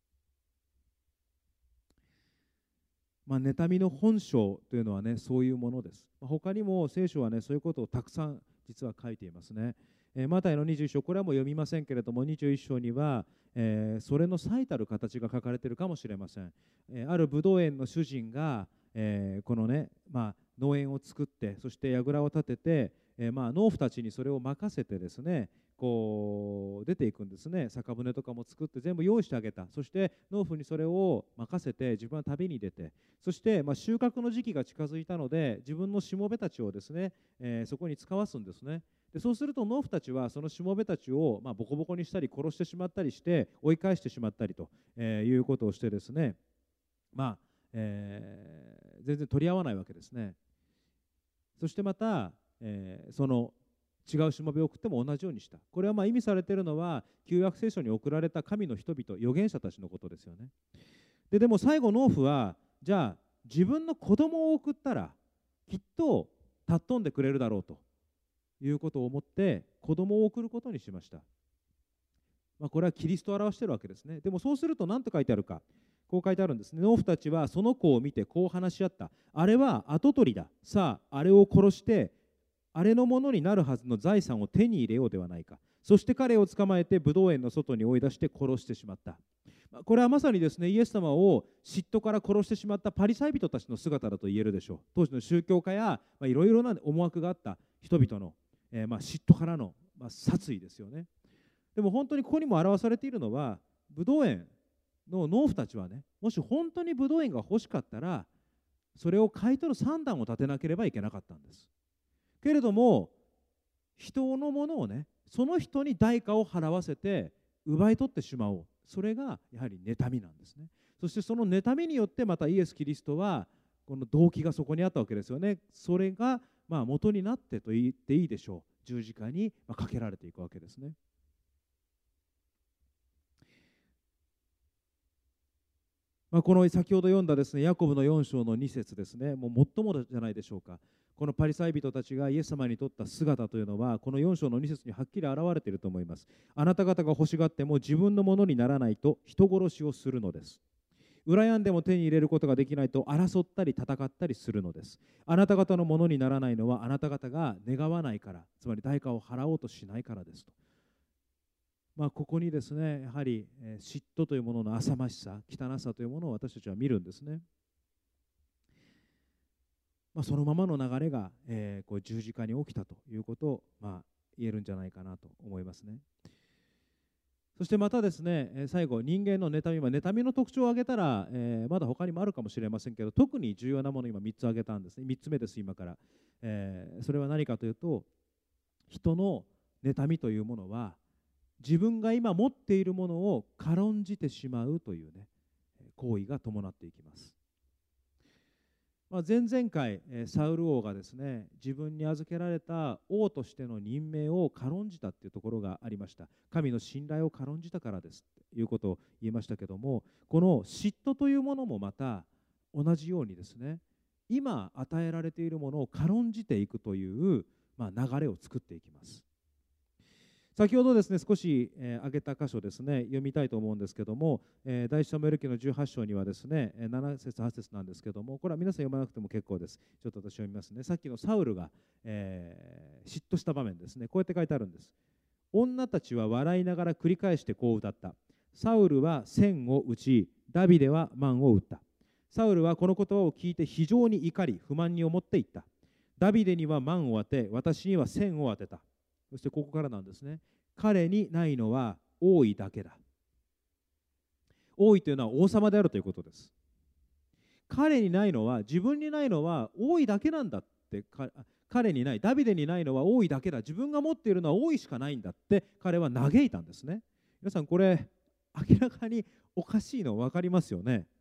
まあ、妬みの本性というのはね、そういうものです。まあ、他にも聖書はね、そういうことをたくさん実は書いていますね。えーマタイのにじゅういっ章、これはもう読みませんけれども、にじゅういっ章には、えーそれの最たる形が書かれているかもしれません。えーあるブドウ園の主人が、えーこのね、まあ、農園を作って、そして櫓を立てて、えーまあ、農夫たちにそれを任せてですね、こう出ていくんですね。酒舟とかも作って全部用意してあげた。そして農夫にそれを任せて自分は旅に出て、そして、まあ、収穫の時期が近づいたので自分のしもべたちをですね、えーそこに使わすんですね。でそうすると農夫たちはそのしもべたちを、まあ、ボコボコにしたり殺してしまったりして追い返してしまったりと、えーいうことをしてですね、まあえー全然取り合わないわけですね。そしてまた、えーその違うしもべを送っても同じようにした。これはまあ意味されているのは旧約聖書に送られた神の人々、預言者たちのことですよね。ででも最後農夫は、じゃあ自分の子供を送ったらきっと尊んでくれるだろうということを思って子供を送ることにしました。まあ、これはキリストを表しているわけですね。でもそうすると何と書いてあるか。こう書いてあるんですね。農夫たちはその子を見てこう話し合った。あれは跡取りだ。さあ、あれを殺してあれのものになるはずの財産を手に入れようではないか。そして彼を捕まえてブドウ園の外に追い出して殺してしまった。これはまさにですね、イエス様を嫉妬から殺してしまったパリサイ人たちの姿だと言えるでしょう。当時の宗教家やいろいろな思惑があった人々の、えー、まあ嫉妬からの、まあ、殺意ですよね。でも本当にここにも表されているのは、ブドウ園の農夫たちはね、もし本当にブドウ園が欲しかったらそれを買い取る算段を立てなければいけなかったんです。けれども人のものをね、その人に代価を払わせて奪い取ってしまおう。それがやはり妬みなんですね。そしてその妬みによってまたイエス・キリストはこの動機がそこにあったわけですよね。それがまあ元になってと言っていいでしょう。十字架にかけられていくわけですね。まあ、この先ほど読んだですね、ヤコブのよん章のに節ですね、もう最もじゃないでしょうか。このパリサイ人たちがイエス様にとった姿というのは、このよん章のに節にはっきり現れていると思います。あなた方が欲しがっても自分のものにならないと人殺しをするのです。羨んでも手に入れることができないと争ったり戦ったりするのです。あなた方のものにならないのはあなた方が願わないから、つまり代価を払おうとしないからですと。まあ、ここにですね、やはり嫉妬というものの浅ましさ、汚さというものを私たちは見るんですね。まあ、そのままの流れが、えー、こう十字架に起きたということを、まあ、言えるんじゃないかなと思いますね。そしてまたですね、最後、人間の妬み、まあ、妬みの特徴を挙げたら、えー、まだ他にもあるかもしれませんけど、特に重要なものを今みっつ挙げたんですね。みっつめです、今から。えー、それは何かというと、人の妬みというものは、自分が今持っているものを軽んじてしまうというね、行為が伴っていきます。まあ、前々回、サウル王がですね、自分に預けられた王としての任命を軽んじたというところがありました。神の信頼を軽んじたからですということを言いましたけども、この嫉妬というものもまた同じようにですね、今与えられているものを軽んじていくという、まあ、流れを作っていきます。先ほどですね、少し、えー、挙げた箇所ですね、読みたいと思うんですけども、えー、第一サムエル記のじゅうはち章にはですね、なな節はち節なんですけども、これは皆さん読まなくても結構です。ちょっと私読みますね。さっきのサウルが、えー、嫉妬した場面ですね。こうやって書いてあるんです。女たちは笑いながら繰り返してこう歌った。サウルは千を打ち、ダビデは万を打った。サウルはこの言葉を聞いて非常に怒り、不満に思っていった。ダビデには万を当て、私には千を当てた。そしてここからなんですね。彼にないのは王位だけだ。王位というのは王様であるということです。彼にないのは、自分にないのは王位だけなんだって。彼にない、ダビデにないのは王位だけだ。自分が持っているのは王位しかないんだって彼は嘆いたんですね。皆さん、これ明らかにおかしいの分かりますよね。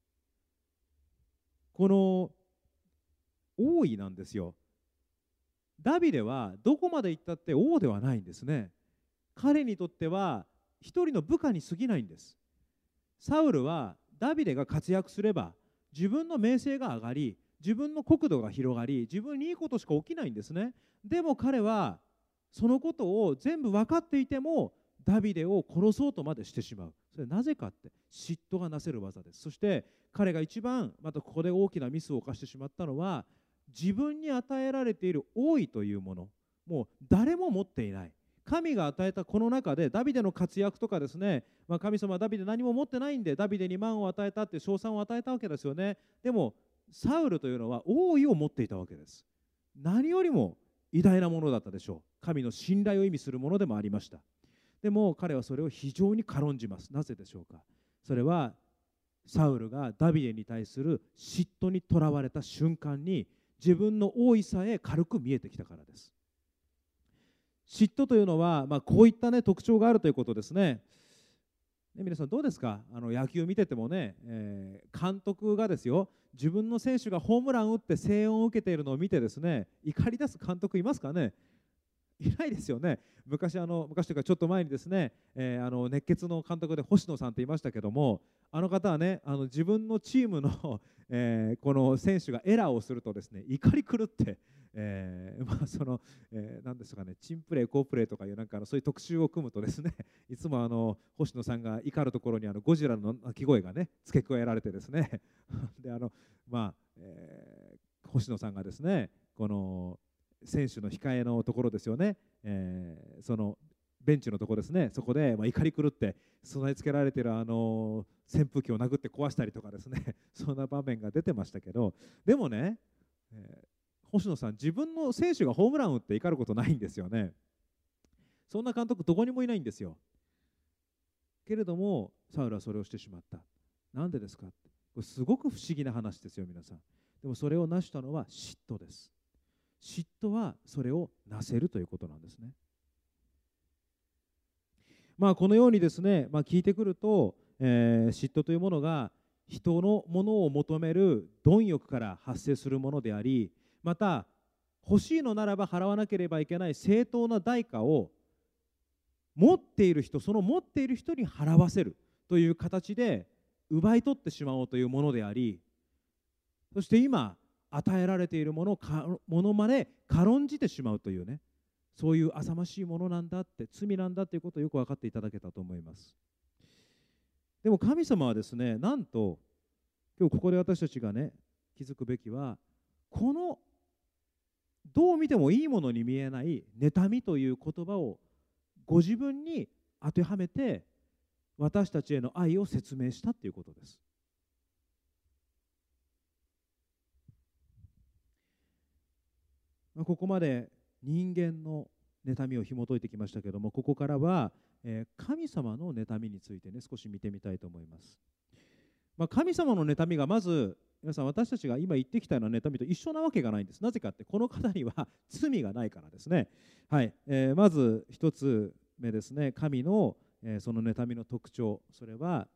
この王位なんですよ。ダビデはどこまで行ったって王ではないんですね。彼にとっては一人の部下に過ぎないんです。サウルはダビデが活躍すれば自分の名声が上がり、自分の国土が広がり、自分にいいことしか起きないんですね。でも彼はそのことを全部分かっていてもダビデを殺そうとまでしてしまう。それはなぜかって、嫉妬がなせる技です。そして彼が一番またここで大きなミスを犯してしまったのは、自分に与えられている王位というもの、もう誰も持っていない。神が与えたこの中でダビデの活躍とかですね、まあ、神様はダビデ何も持ってないんでダビデに万を与えたって称賛を与えたわけですよね。でもサウルというのは王位を持っていたわけです。何よりも偉大なものだったでしょう。神の信頼を意味するものでもありました。でも彼はそれを非常に軽んじます。なぜでしょうか。それはサウルがダビデに対する嫉妬にとらわれた瞬間に自分の王位さえ軽く見えてきたからです。嫉妬というのは、まあ、こういった、ね、特徴があるということですね。ね、皆さんどうですか。あの野球見ててもね、えー、監督がですよ、自分の選手がホームランを打って声援を受けているのを見てですね、怒り出す監督いますかね。 いないですよね。昔あの昔というかちょっと前にですね、えーあの熱血の監督で星野さんっていましたけども、あの方はね、あの自分のチームの、えーこの選手がエラーをするとですね、怒り狂って、えーまあその、えーなんですかね、チンプレー、好プレーとかいうなんかあのそういう特集を組むとですね、いつもあの星野さんが怒るところにあのゴジラの鳴き声がね付け加えられてですね、であのまあ、えー星野さんがですね、この選手の控えのところですよね、えーそのベンチのところですね、そこで、まあ、怒り狂って備え付けられているあの扇風機を殴って壊したりとかですねそんな場面が出てましたけど、でもね、えー星野さん、自分の選手がホームランを打って怒ることないんですよね。そんな監督どこにもいないんですよ。けれどもサウルはそれをしてしまった。なんでですかって、これすごく不思議な話ですよ皆さん。でもそれを成したのは嫉妬です。嫉妬はそれをなせるということなんですね。まあこのようにですね、まあ、聞いてくると、えー嫉妬というものが人のものを求める貪欲から発生するものであり、また欲しいのならば払わなければいけない正当な代価を持っている人、その持っている人に払わせるという形で奪い取ってしまおうというものであり、そして今与えられているものをかものまで軽んじてしまうというね、そういう浅ましいものなんだって、罪なんだということをよく分かっていただけたと思います。でも神様はですね、なんと今日ここで私たちがね気づくべきは、このどう見てもいいものに見えない妬みという言葉をご自分に当てはめて私たちへの愛を説明したということです。まあここまで人間の妬みを紐解いてきましたけれども、ここからは、えー神様の妬みについてね少し見てみたいと思います。まあ、神様の妬みがまず皆さん、私たちが今言ってきたような妬みと一緒なわけがないんです。なぜかって、この方には罪がないからですね。はい、えーまず一つ目ですね、神の、えーその妬みの特徴、それは、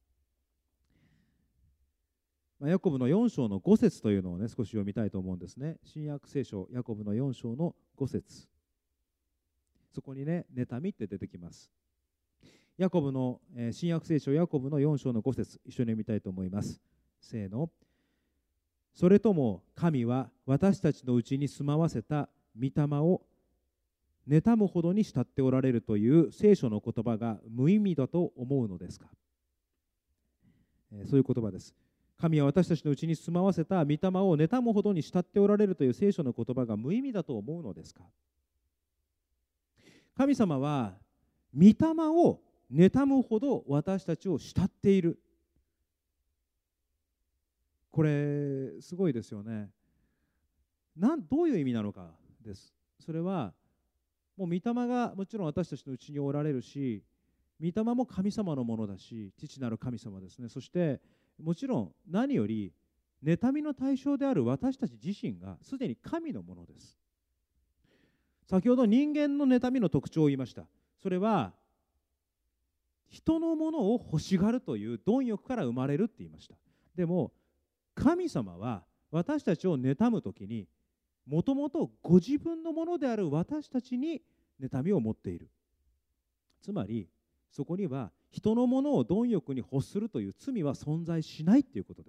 まあ、ヤコブのよん章のご節というのをね少し読みたいと思うんですね。新約聖書ヤコブのよん章のご節、そこにね妬みって出てきます。ヤコブの、えー新約聖書ヤコブのよん章のご節、一緒に読みたいと思います。せーの。それとも神は私たちのうちに住まわせた御霊を妬むほどに慕っておられるという聖書の言葉が無意味だと思うのですか。えーそういう言葉です。神は私たちのうちに住まわせた御霊を妬むほどに慕っておられるという聖書の言葉が無意味だと思うのですか。神様は御霊を妬むほど私たちを慕っている。これすごいですよね。なんどういう意味なのかです。それはもう御霊がもちろん私たちのうちにおられるし、御霊も神様のものだし、父なる神様ですね。そしてもちろん何より妬みの対象である私たち自身がすでに神のものです。先ほど人間の妬みの特徴を言いました。それは人のものを欲しがるという貪欲から生まれるって言いました。でも神様は私たちを妬むときにもともとご自分のものである私たちに妬みを持っている。つまりそこには人のものを貪欲に欲するという罪は存在しないということです。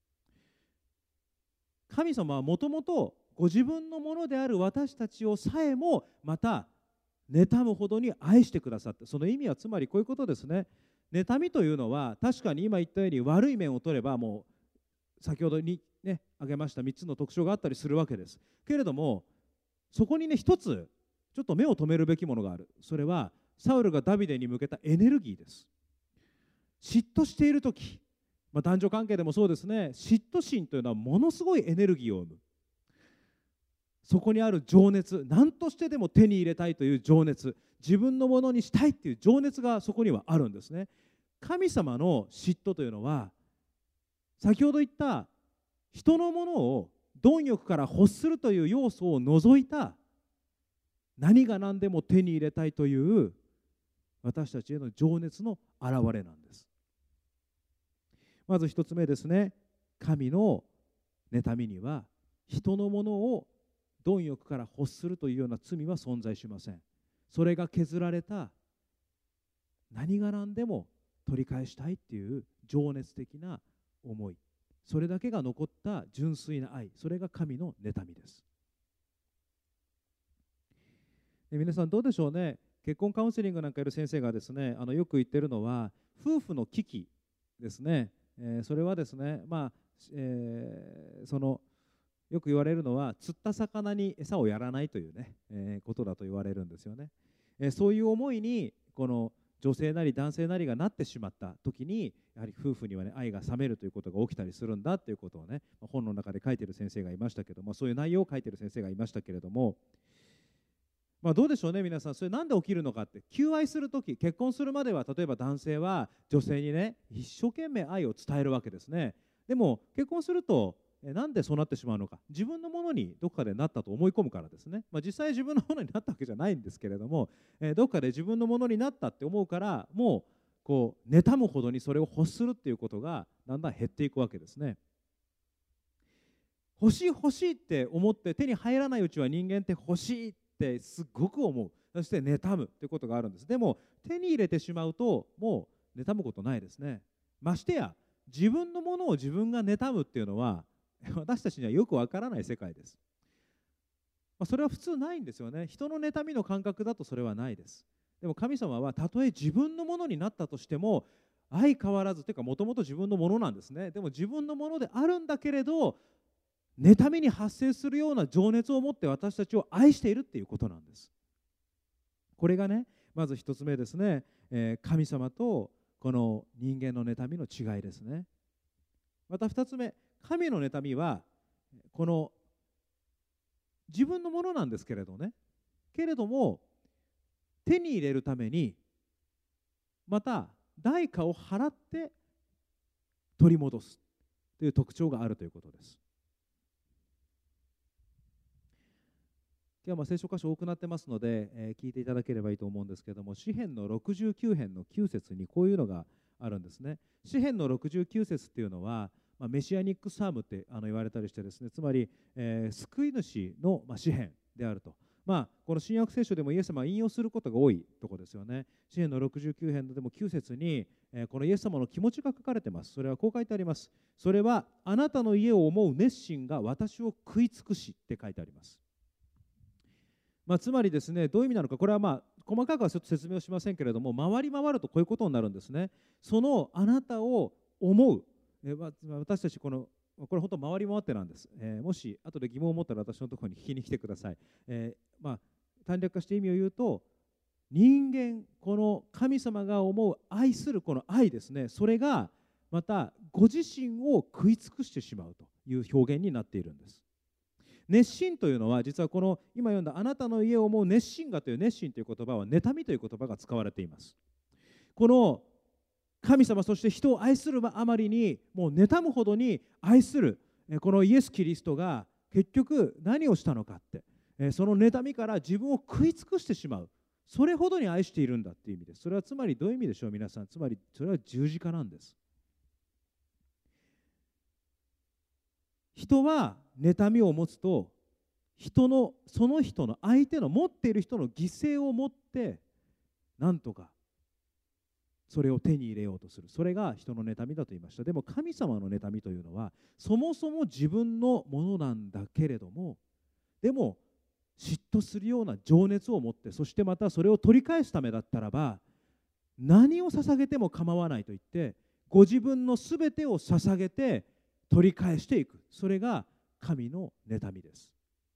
神様はもともとご自分のものである私たちをさえもまた妬むほどに愛してくださって、その意味はつまりこういうことですね。妬みというのは確かに今言ったように悪い面を取ればもう先ほどにね挙げましたみっつの特徴があったりするわけです。けれどもそこにね一つちょっと目を留めるべきものがある。それはサウルがダビデに向けたエネルギーです。嫉妬しているとき、まあ、男女関係でもそうですね、嫉妬心というのはものすごいエネルギーを生む。そこにある情熱、何としてでも手に入れたいという情熱、自分のものにしたいという情熱がそこにはあるんですね。神様の嫉妬というのは先ほど言った人のものを貪欲から欲するという要素を除いた何が何でも手に入れたいという私たちへの情熱の表れなんです。まず一つ目ですね、神の妬みには人のものを貪欲から欲するというような罪は存在しません。それが削られた、何が何でも取り返したいっていう情熱的な思い、それだけが残った純粋な愛、それが神の妬みです。で皆さんどうでしょうね。結婚カウンセリングなんかやる先生がですね、あのよく言ってるのは、夫婦の危機ですね。えー、それはですね、まあえー、そのよく言われるのは、釣った魚に餌をやらないというね、えー、ことだと言われるんですよね。えー、そういう思いにこの女性なり男性なりがなってしまった時に、やはり夫婦には、ね、愛が冷めるということが起きたりするんだということをね、本の中で書いている先生がいましたけども、そういう内容を書いている先生がいましたけれども、まあ、どうでしょうね、皆さん。それなんで起きるのかって、求愛するとき、結婚するまでは、例えば男性は女性にね、一生懸命愛を伝えるわけですね。でも結婚すると、えなんでそうなってしまうのか、自分のものにどこかでなったと思い込むからですね。まあ、実際自分のものになったわけじゃないんですけれども、えー、どこかで自分のものになったって思うから、もうこう妬むほどにそれを欲するっていうことがだんだん減っていくわけですね。欲しい欲しいって思って手に入らないうちは、人間って欲しいってすごく思う。そして妬むということがあるんです。でも手に入れてしまうと、もう妬むことないですね。ましてや自分のものを自分が妬むっていうのは、私たちにはよくわからない世界です。まあ、それは普通ないんですよね。人の妬みの感覚だとそれはないです。でも神様は、たとえ自分のものになったとしても相変わらずというか、もともと自分のものなんですね。でも自分のものであるんだけれど、妬みに発生するような情熱を持って私たちを愛しているっていうことなんです。これがね、まず一つ目ですね、えー、神様とこの人間の妬みの違いですね。また二つ目、神の妬みはこの自分のものなんですけれどね、けれども手に入れるためにまた代価を払って取り戻すという特徴があるということです。今日はまあ聖書箇所多くなってますので、えー、聞いていただければいいと思うんですけれども、詩編のろくじゅうきゅう編のきゅう節にこういうのがあるんですね。詩編のろくじゅうきゅう節っていうのは、まあ、メシアニックサームってあの言われたりしてですね、つまり、えー、救い主の、まあ、詩編であると。まあ、この新約聖書でもイエス様は引用することが多いところですよね。詩編のろくじゅうきゅう編でもきゅう節に、えー、このイエス様の気持ちが書かれています。それはこう書いてあります。それはあなたの家を思う熱心が私を食い尽くしって書いてあります。まあ、つまりですね、どういう意味なのか、これはまあ細かくはちょっと説明をしませんけれども、回り回るとこういうことになるんですね。そのあなたを思う、え私たちこのこれ本当回り回ってなんです、えー、もし後で疑問を持ったら私のところに聞きに来てください。えー、まあ短略化して意味を言うと、人間、この神様が思う愛するこの愛ですね、それがまたご自身を食い尽くしてしまうという表現になっているんです。熱心というのは、実はこの今読んだあなたの家を思う熱心がという熱心という言葉は妬みという言葉が使われています。この神様、そして人を愛するあまりにもう妬むほどに愛するこのイエス・キリストが結局何をしたのかって、その妬みから自分を食い尽くしてしまう、それほどに愛しているんだっていう意味です。それはつまりどういう意味でしょう、皆さん。つまりそれは十字架なんです。人は妬みを持つと、人のその人の相手の持っている人の犠牲を持ってなんとかそれを手に入れようとする。それが人の妬みだと言いました。でも神様の妬みというのは、そもそも自分のものなんだけれども、でも嫉妬するような情熱を持って、そしてまたそれを取り返すためだったらば何を捧げても構わないと言って、ご自分のすべてを捧げて取り返していく。それが神の妬みです。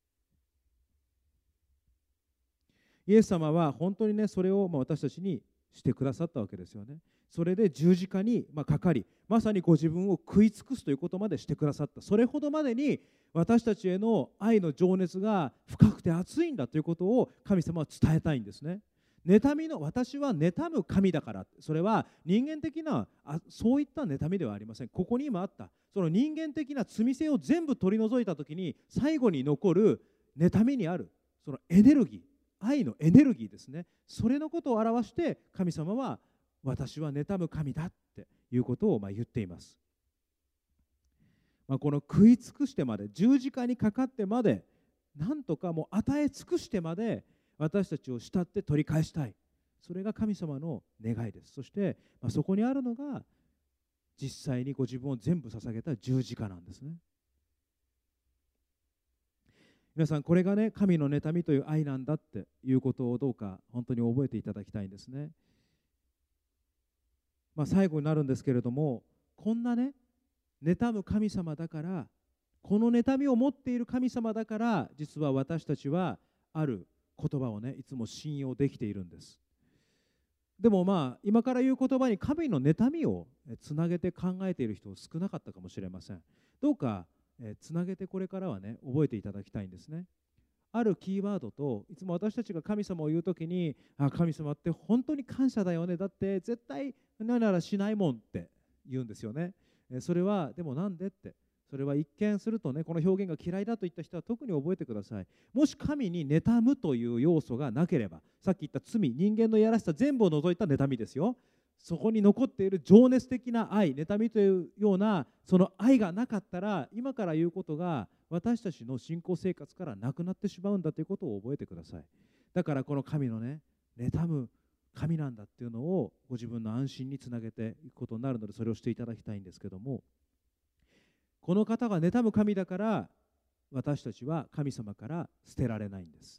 イエス様は本当にね、それをまあ私たちにしてくださったわけですよね。それで十字架にまあかかり、まさにご自分を食い尽くすということまでしてくださった。それほどまでに私たちへの愛の情熱が深くて熱いんだということを神様は伝えたいんですね。妬みの、私は妬む神だから、それは人間的なあそういった妬みではありません。ここに今あったその人間的な罪性を全部取り除いたときに、最後に残る妬みにあるそのエネルギー、愛のエネルギーですね。それのことを表して神様は私は妬む神だっていうことをまあ言っています。まあ、この食い尽くしてまで、十字架にかかってまでなんとかもう与え尽くしてまで私たちを慕って取り返したい。それが神様の願いです。そして、まあ、そこにあるのが実際にご自分を全部捧げた十字架なんですね。皆さん、これがね、神の妬みという愛なんだっていうことをどうか本当に覚えていただきたいんですね。まあ、最後になるんですけれども、こんなね、妬む神様だから、この妬みを持っている神様だから、実は私たちはある言葉をね、いつも信用できているんです。でもまあ、今から言う言葉に神の妬みをつなげて考えている人少なかったかもしれません。どうかえつなげてこれからはね、覚えていただきたいんですね。あるキーワードと、いつも私たちが神様を言うときに、あ、神様って本当に感謝だよね、だって絶対何ならしないもんって言うんですよね。えそれはでもなんでって、それは一見するとね、この表現が嫌いだといった人は特に覚えてください。もし神に妬むという要素がなければ、さっき言った罪、人間のやらしさ全部を除いた妬みですよ。そこに残っている情熱的な愛、妬みというようなその愛がなかったら、今から言うことが私たちの信仰生活からなくなってしまうんだということを覚えてください。だからこの神のね、妬む神なんだっていうのをご自分の安心につなげていくことになるので、それをしていただきたいんですけども、この方が妬む神だから私たちは神様から捨てられないんです。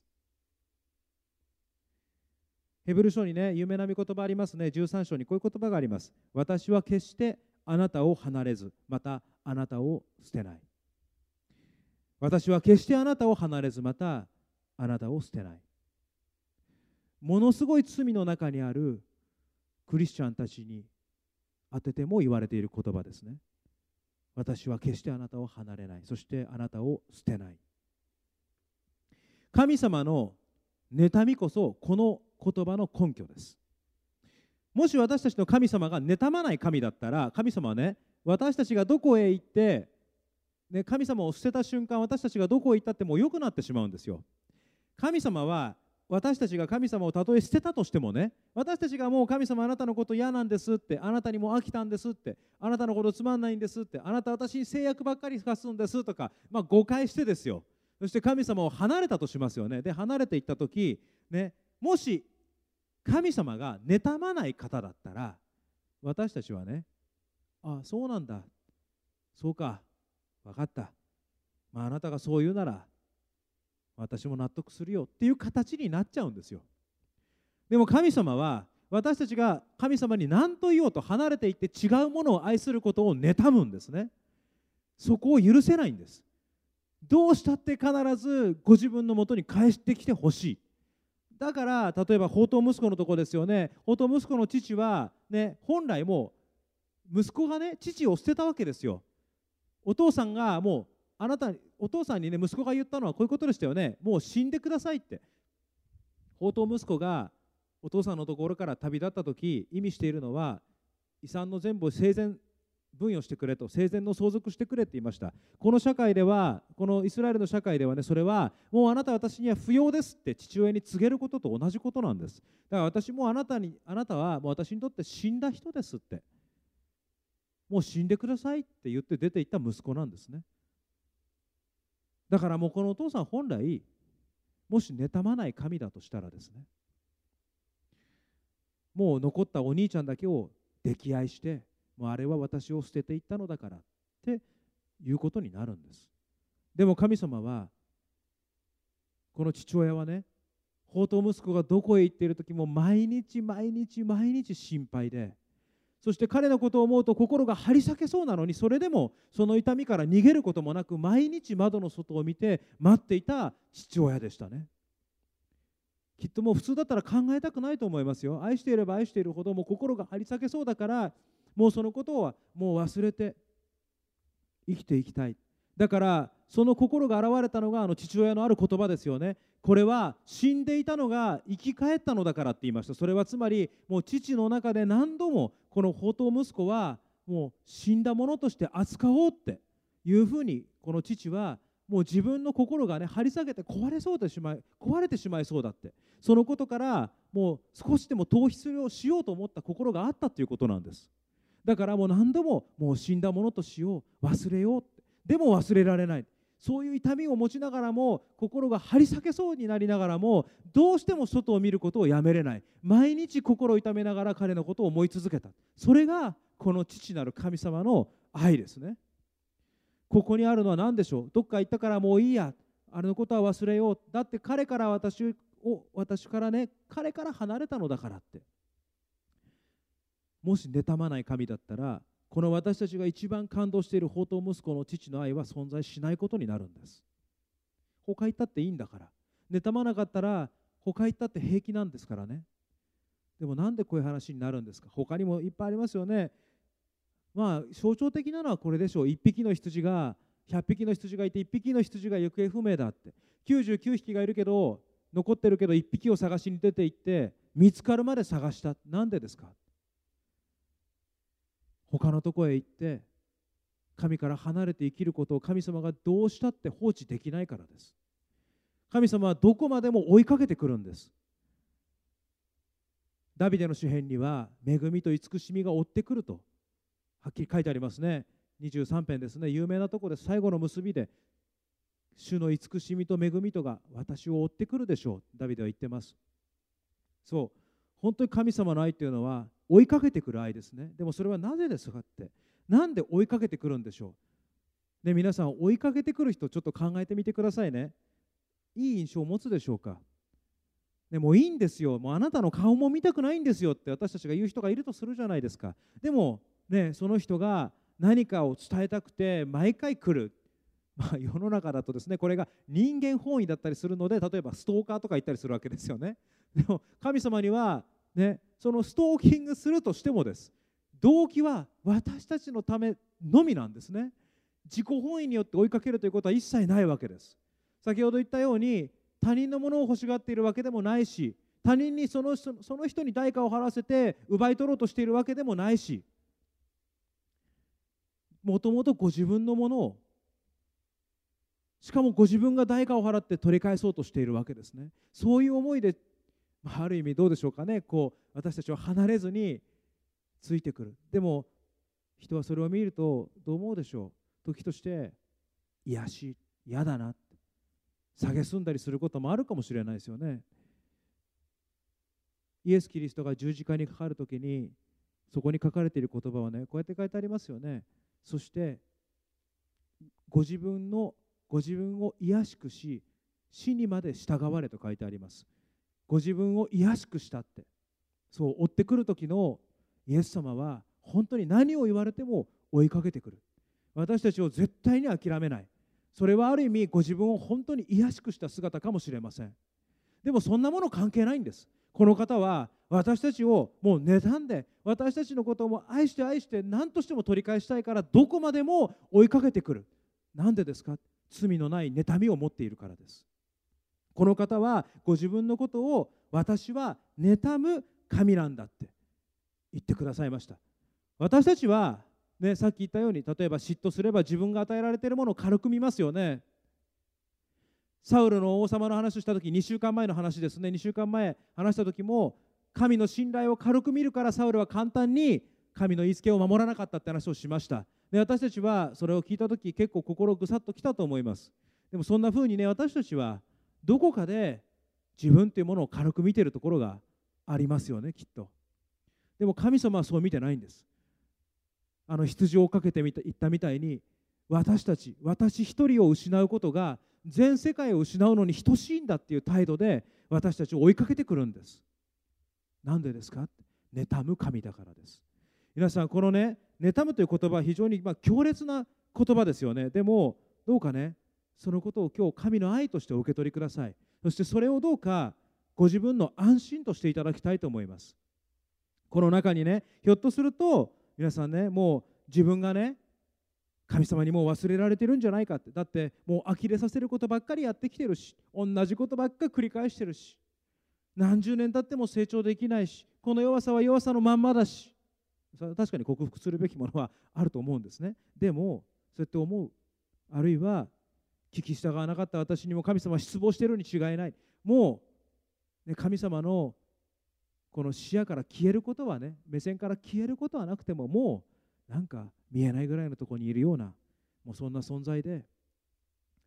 ヘブル書にね、有名な御言葉ありますね。じゅうさん章にこういう言葉があります。私は決してあなたを離れず、またあなたを捨てない。私は決してあなたを離れず、またあなたを捨てない。ものすごい罪の中にあるクリスチャンたちに当てても言われている言葉ですね。私は決してあなたを離れない。そしてあなたを捨てない。神様の妬みこそこの言葉の根拠です。もし私たちの神様が妬まない神だったら、神様はね、私たちがどこへ行って、ね、神様を捨てた瞬間、私たちがどこへ行ったってもう良くなってしまうんですよ。神様は私たちが神様をたとえ捨てたとしてもね、私たちがもう神様あなたのこと嫌なんですって、あなたにも飽きたんですって、あなたのことつまんないんですって、あなた私に制約ばっかり課すんですとか、まあ、誤解してですよ。そして神様を離れたとしますよね。で、離れていったとき、ね、もし神様が妬まない方だったら、私たちはね、あ、そうなんだ、そうか、分かった、まあ、あなたがそう言うなら私も納得するよっていう形になっちゃうんですよ。でも神様は私たちが神様に何と言おうと離れていって違うものを愛することを妬むんですね。そこを許せないんです。どうしたって必ずご自分のもとに返してきてほしい。だから例えば放蕩息子のところですよね。放蕩息子の父は、ね、本来もう息子がね、父を捨てたわけですよ。お父さんがもうあなたに、お父さんにね、息子が言ったのはこういうことでしたよね。もう死んでくださいって。放蕩息子がお父さんのところから旅立った時、意味しているのは、遺産の全部を生前分与してくれと、生前の相続してくれって言いました。この社会では、このイスラエルの社会ではね、それはもうあなたは私には不要ですって父親に告げることと同じことなんです。だから私もあなたに、あなたはもう私にとって死んだ人ですって、もう死んでくださいって言って出ていった息子なんですね。だからもうこのお父さん本来、もし妬まない神だとしたらですね、もう残ったお兄ちゃんだけを溺愛して、もうあれは私を捨てていったのだからっていうことになるんです。でも神様は、この父親はね、放蕩息子がどこへ行っている時も毎日毎日毎日心配で、そして彼のことを思うと心が張り裂けそうなのに、それでもその痛みから逃げることもなく、毎日窓の外を見て待っていた父親でしたね。きっともう普通だったら考えたくないと思いますよ。愛していれば愛しているほどもう心が張り裂けそうだから、もうそのことはもう忘れて生きていきたい。だからその心が現れたのがあの父親のある言葉ですよね。これは死んでいたのが生き返ったのだからって言いました。それはつまりもう父の中で何度もこの放蕩息子はもう死んだものとして扱おうっていうふうに、この父はもう自分の心がね張り下げて壊れそうでしまい壊れてしまいそうだって、そのことからもう少しでも逃避をしようと思った心があったということなんです。だからもう何度ももう死んだものとしよう、忘れようって、でも忘れられない。 そういう痛みを持ちながらも、心が張り裂けそうになりながらも、どうしても外を見ることをやめれない。毎日心を痛めながら彼のことを思い続けた。それがこの父なる神様の愛ですね。ここにあるのは何でしょう。どっか行ったからもういいや、あれのことは忘れよう。だって彼から私を私からね彼から離れたのだからって。もし妬まない神だったら、この私たちが一番感動している放蕩息子の父の愛は存在しないことになるんです。他行ったっていいんだから。妬まなかったら他行ったって平気なんですからね。でもなんでこういう話になるんですか。他にもいっぱいありますよね。まあ象徴的なのはこれでしょう。一匹の羊がひゃっぴきの羊がいて、一匹の羊が行方不明だって。きゅうじゅうきゅうひきがいるけど残ってるけど一匹を探しに出て行って見つかるまで探した。なんでですか。他のとこへ行って神から離れて生きることを神様がどうしたって放置できないからです。神様はどこまでも追いかけてくるんです。ダビデの詩編には恵みと慈しみが追ってくるとはっきり書いてありますね。にじゅうさん編ですね。有名なところで最後の結びで、主の慈しみと恵みとが私を追ってくるでしょう、ダビデは言ってます。そう、本当に神様の愛というのは追いかけてくる愛ですね。でもそれはなぜですかって、なんで追いかけてくるんでしょう。ね、皆さん追いかけてくる人ちょっと考えてみてくださいね。いい印象を持つでしょうか。でもういいんですよ、もうあなたの顔も見たくないんですよって私たちが言う人がいるとするじゃないですか。でもね、その人が何かを伝えたくて毎回来る。まあ、世の中だとですね、これが人間本位だったりするので、例えばストーカーとか言ったりするわけですよね。でも神様にはね、そのストーキングするとしてもです、動機は私たちのためのみなんですね。自己本位によって追いかけるということは一切ないわけです。先ほど言ったように、他人のものを欲しがっているわけでもないし、他人にその人、その人に代価を払わせて奪い取ろうとしているわけでもないし、もともとご自分のものを、しかもご自分が代価を払って取り返そうとしているわけですね。そういう思いで、まあ、ある意味どうでしょうかね、こう私たちは離れずについてくる。でも人はそれを見るとどう思うでしょう。時として癒し、嫌だなって蔑んだりすることもあるかもしれないですよね。イエス・キリストが十字架にかかるときに、そこに書かれている言葉はね、こうやって書いてありますよね。そしてご自分のご自分を癒しくし、死にまで従われと書いてあります。ご自分を癒しくしたって、そう追ってくる時のイエス様は本当に何を言われても追いかけてくる。私たちを絶対に諦めない。それはある意味ご自分を本当に癒しくした姿かもしれません。でもそんなもの関係ないんです。この方は私たちをもう妬んで、私たちのことをも愛して愛して何としても取り返したいから、どこまでも追いかけてくる。なんでですか。罪のない妬みを持っているからです。この方はご自分のことを私は妬む神なんだって言ってくださいました。私たちは、ね、さっき言ったように、例えば嫉妬すれば自分が与えられているものを軽く見ますよね。サウルの王様の話をしたとき、にしゅうかんまえの話ですね。にしゅうかんまえ話したときも、神の信頼を軽く見るからサウルは簡単に神の言いつけを守らなかったって話をしました。で、私たちはそれを聞いたとき結構心ぐさっときたと思います。でもそんな風にね、私たちはどこかで自分というものを軽く見ているところがありますよね、きっと。でも神様はそう見てないんです。あの羊を追っかけてみた言ったみたいに、私たち、私一人を失うことが全世界を失うのに等しいんだっていう態度で私たちを追いかけてくるんです。なんでですか。妬む神だからです。皆さん、このね、妬むという言葉は非常にまあ強烈な言葉ですよね。でもどうかね、そのことを今日神の愛としてお受け取りください。そしてそれをどうかご自分の安心としていただきたいと思います。この中にね、ひょっとすると皆さんね、もう自分がね、神様にもう忘れられてるんじゃないかって。だってもう呆れさせることばっかりやってきてるし、同じことばっかり繰り返してるし、何十年経っても成長できないし、この弱さは弱さのまんまだし、それは確かに克服するべきものはあると思うんですね。でもそうやって思う、あるいは聞き従わなかった私にも神様は失望しているに違いない、もう、ね、神様のこの視野から消えることはね、目線から消えることはなくても、もうなんか見えないぐらいのところにいるような、もうそんな存在で、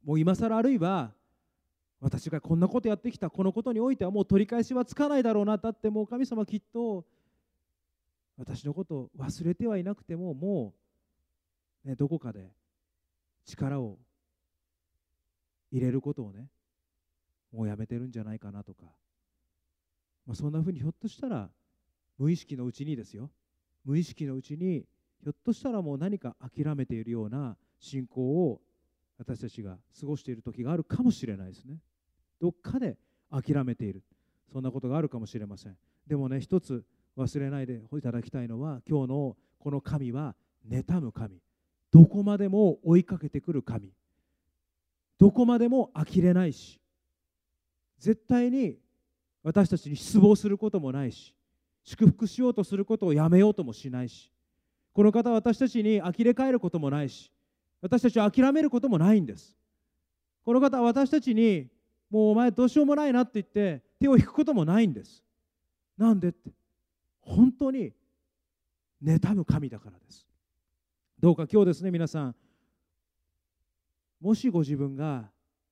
もう今更あるいは私がこんなことやってきたこのことにおいてはもう取り返しはつかないだろうな、だってもう神様きっと私のことを忘れてはいなくてももう、ね、どこかで力を入れることをねもうやめてるんじゃないかなとか、まあ、そんなふうにひょっとしたら無意識のうちにですよ無意識のうちにひょっとしたらもう何か諦めているような信仰を私たちが過ごしている時があるかもしれないですね。どっかで諦めている、そんなことがあるかもしれません。でもね、一つ忘れないでいただきたいのは、今日のこの神は妬む神、どこまでも追いかけてくる神、どこまでも呆れないし、絶対に私たちに失望することもないし、祝福しようとすることをやめようともしないし、この方は私たちに呆れ返ることもないし、私たちは諦めることもないんです。この方は私たちにもうお前どうしようもないなって言って手を引くこともないんです。なんでって、本当に妬む神だからです。どうか今日ですね、皆さん、もしご自分が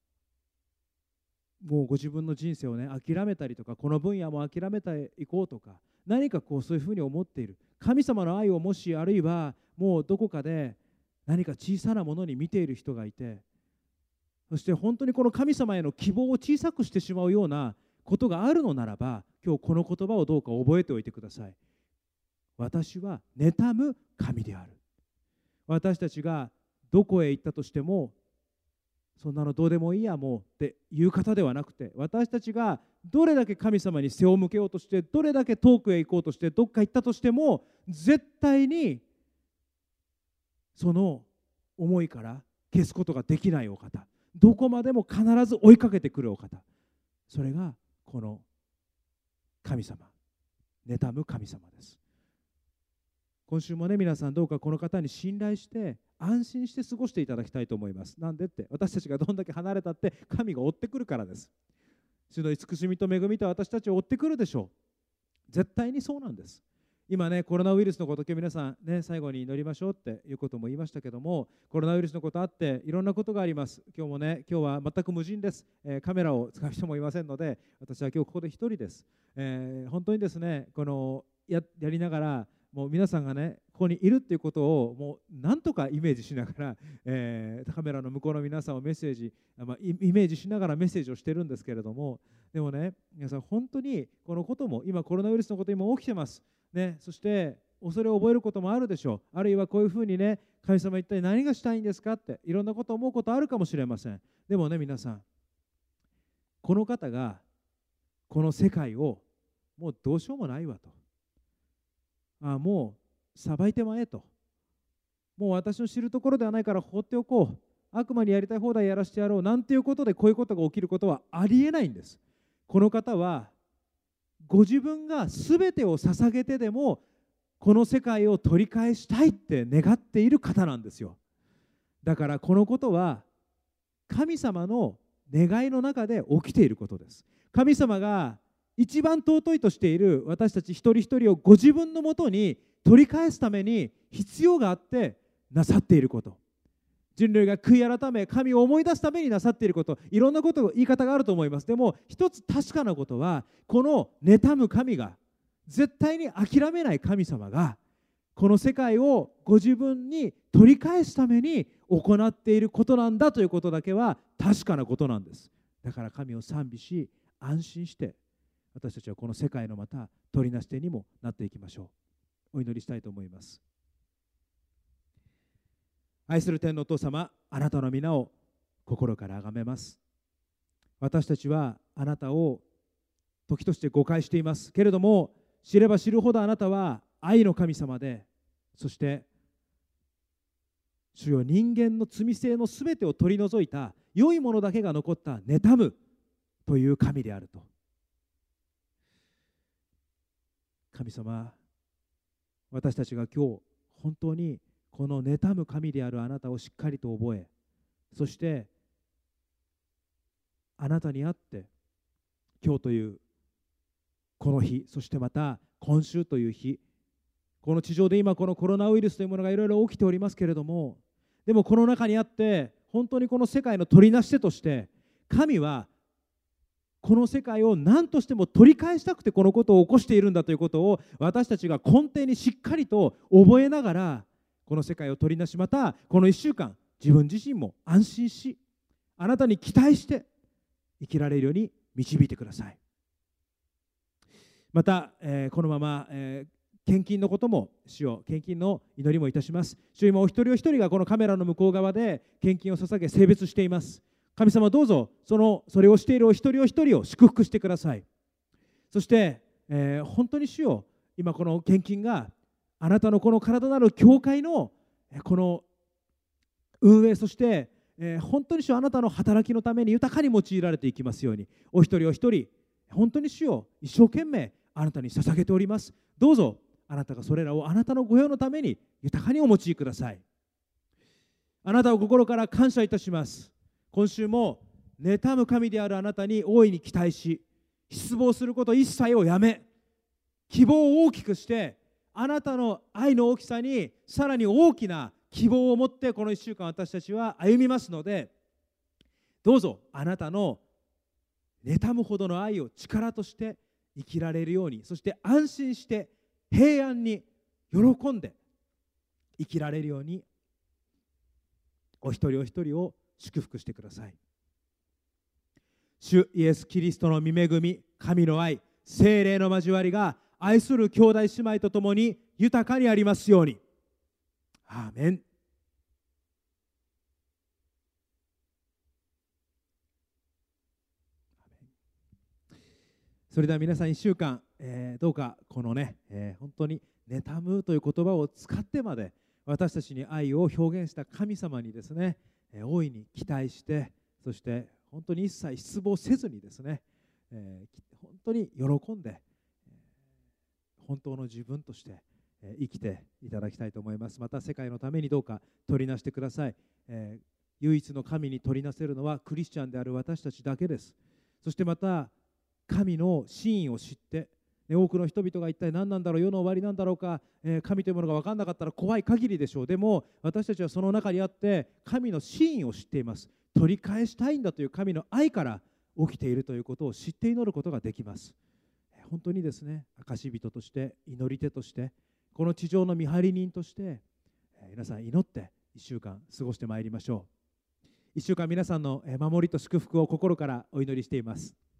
もうご自分の人生をね諦めたりとか、この分野も諦めていこうとか、何かこうそういうふうに思っている、神様の愛をもしあるいはもうどこかで何か小さなものに見ている人がいて、そして本当にこの神様への希望を小さくしてしまうようなことがあるのならば、今日この言葉をどうか覚えておいてください。私は妬む神である。私たちがどこへ行ったとしても、そんなのどうでもいいやもうっていう方ではなくて、私たちがどれだけ神様に背を向けようとして、どれだけ遠くへ行こうとして、どっか行ったとしても、絶対にその思いから消すことができないお方、どこまでも必ず追いかけてくるお方、それがこの神様、妬む神様です。今週もね、皆さんどうかこの方に信頼して安心して過ごしていただきたいと思います。なんでって、私たちがどんだけ離れたって神が追ってくるからです。主の慈しみと恵みと私たちを追ってくるでしょう。絶対にそうなんです。今ね、コロナウイルスのこと、今日皆さんね、最後に祈りましょうっていうことも言いましたけども、コロナウイルスのことあっていろんなことがあります。今日もね、今日は全く無人です、えー、カメラを使う人もいませんので、私は今日ここで一人です、えー、本当にですね、この や, やりながらもう皆さんがねここにいるっていうことをもうなんとかイメージしながら、えー、カメラの向こうの皆さんをメッセージ、まあ、イメージしながらメッセージをしてるんですけれども、でもね、皆さん本当にこのことも、今コロナウイルスのこと今起きてますね、そして恐れを覚えることもあるでしょう。あるいはこういうふうにね、神様一体何がしたいんですかっていろんなことを思うことあるかもしれません。でもね、皆さん、この方がこの世界をもうどうしようもないわと、ああもうさばいてまえと、もう私の知るところではないから放っておこう、悪魔にやりたい放題やらせてやろうなんていうことでこういうことが起きることはありえないんです。この方はご自分が全てを捧げてでもこの世界を取り返したいって願っている方なんですよ。だからこのことは神様の願いの中で起きていることです。神様が一番尊いとしている私たち一人一人をご自分のもとに取り返すために必要があってなさっていること、人類が悔い改め神を思い出すためになさっていること、いろんなこと言い方があると思います。でも一つ確かなことは、この妬む神が、絶対に諦めない神様がこの世界をご自分に取り返すために行っていることなんだということだけは確かなことなんです。だから神を賛美し安心して私たちはこの世界のまた取りなし手にもなっていきましょう。お祈りしたいと思います。愛する天のお父様、あなたの皆を心から崇めます。私たちはあなたを時として誤解していますけれども、知れば知るほどあなたは愛の神様で、そして主よ、人間の罪性のすべてを取り除いた良いものだけが残った妬むという神であると。神様、私たちが今日本当にこの妬む神であるあなたをしっかりと覚え、そしてあなたにあって今日というこの日、そしてまた今週という日、この地上で今このコロナウイルスというものがいろいろ起きておりますけれども、でもこの中にあって本当にこの世界の取りなし手として、神はこの世界を何としても取り返したくてこのことを起こしているんだということを、私たちが根底にしっかりと覚えながら、この世界を取りなし、またこのいっしゅうかん自分自身も安心し、あなたに期待して生きられるように導いてください。また、えーこのまま、えー献金のことも主よ、献金の祈りもいたします。主よ、今お一人お一人がこのカメラの向こう側で献金を捧げ性別しています。神様、どうぞそのそれをしているお一人お一人を祝福してください。そして、えー本当に主よ、今この献金があなたのこの体なる教会のえーこの運営、そして、えー本当に主よ、あなたの働きのために豊かに用いられていきますように、お一人お一人本当に主よ、一生懸命あなたに捧げております。どうぞあなたがそれらをあなたの御用のために豊かにお持ちください。あなたを心から感謝いたします。今週も妬む神であるあなたに大いに期待し、失望すること一切をやめ、希望を大きくして、あなたの愛の大きさにさらに大きな希望を持ってこのいっしゅうかん私たちは歩みますので、どうぞあなたの妬むほどの愛を力として生きられるように、そして安心して平安に喜んで生きられるように、お一人お一人を祝福してください。主イエス・キリストの御恵み、神の愛、聖霊の交わりが愛する兄弟姉妹とともに豊かにありますように。アーメン。それでは皆さんいっしゅうかん、えーどうかこのね、えー本当に妬むという言葉を使ってまで私たちに愛を表現した神様にですね、えー大いに期待して、そして本当に一切失望せずにですね、えー本当に喜んで、えー本当の自分としてえー生きていただきたいと思います。また世界のためにどうか取りなしてください。えー唯一の神に取りなせるのはクリスチャンである私たちだけです。そしてまた神の真意を知って、ね、多くの人々が一体何なんだろう、世の終わりなんだろうか、えー神というものが分からなかったら怖い限りでしょう。でも私たちはその中にあって神の真意を知っています。取り返したいんだという神の愛から起きているということを知って祈ることができます。えー本当にですね、証人として祈り手としてこの地上の見張り人として、えー皆さん祈っていっしゅうかん過ごしてまいりましょう。いっしゅうかん皆さんのえー守りと祝福を心からお祈りしています。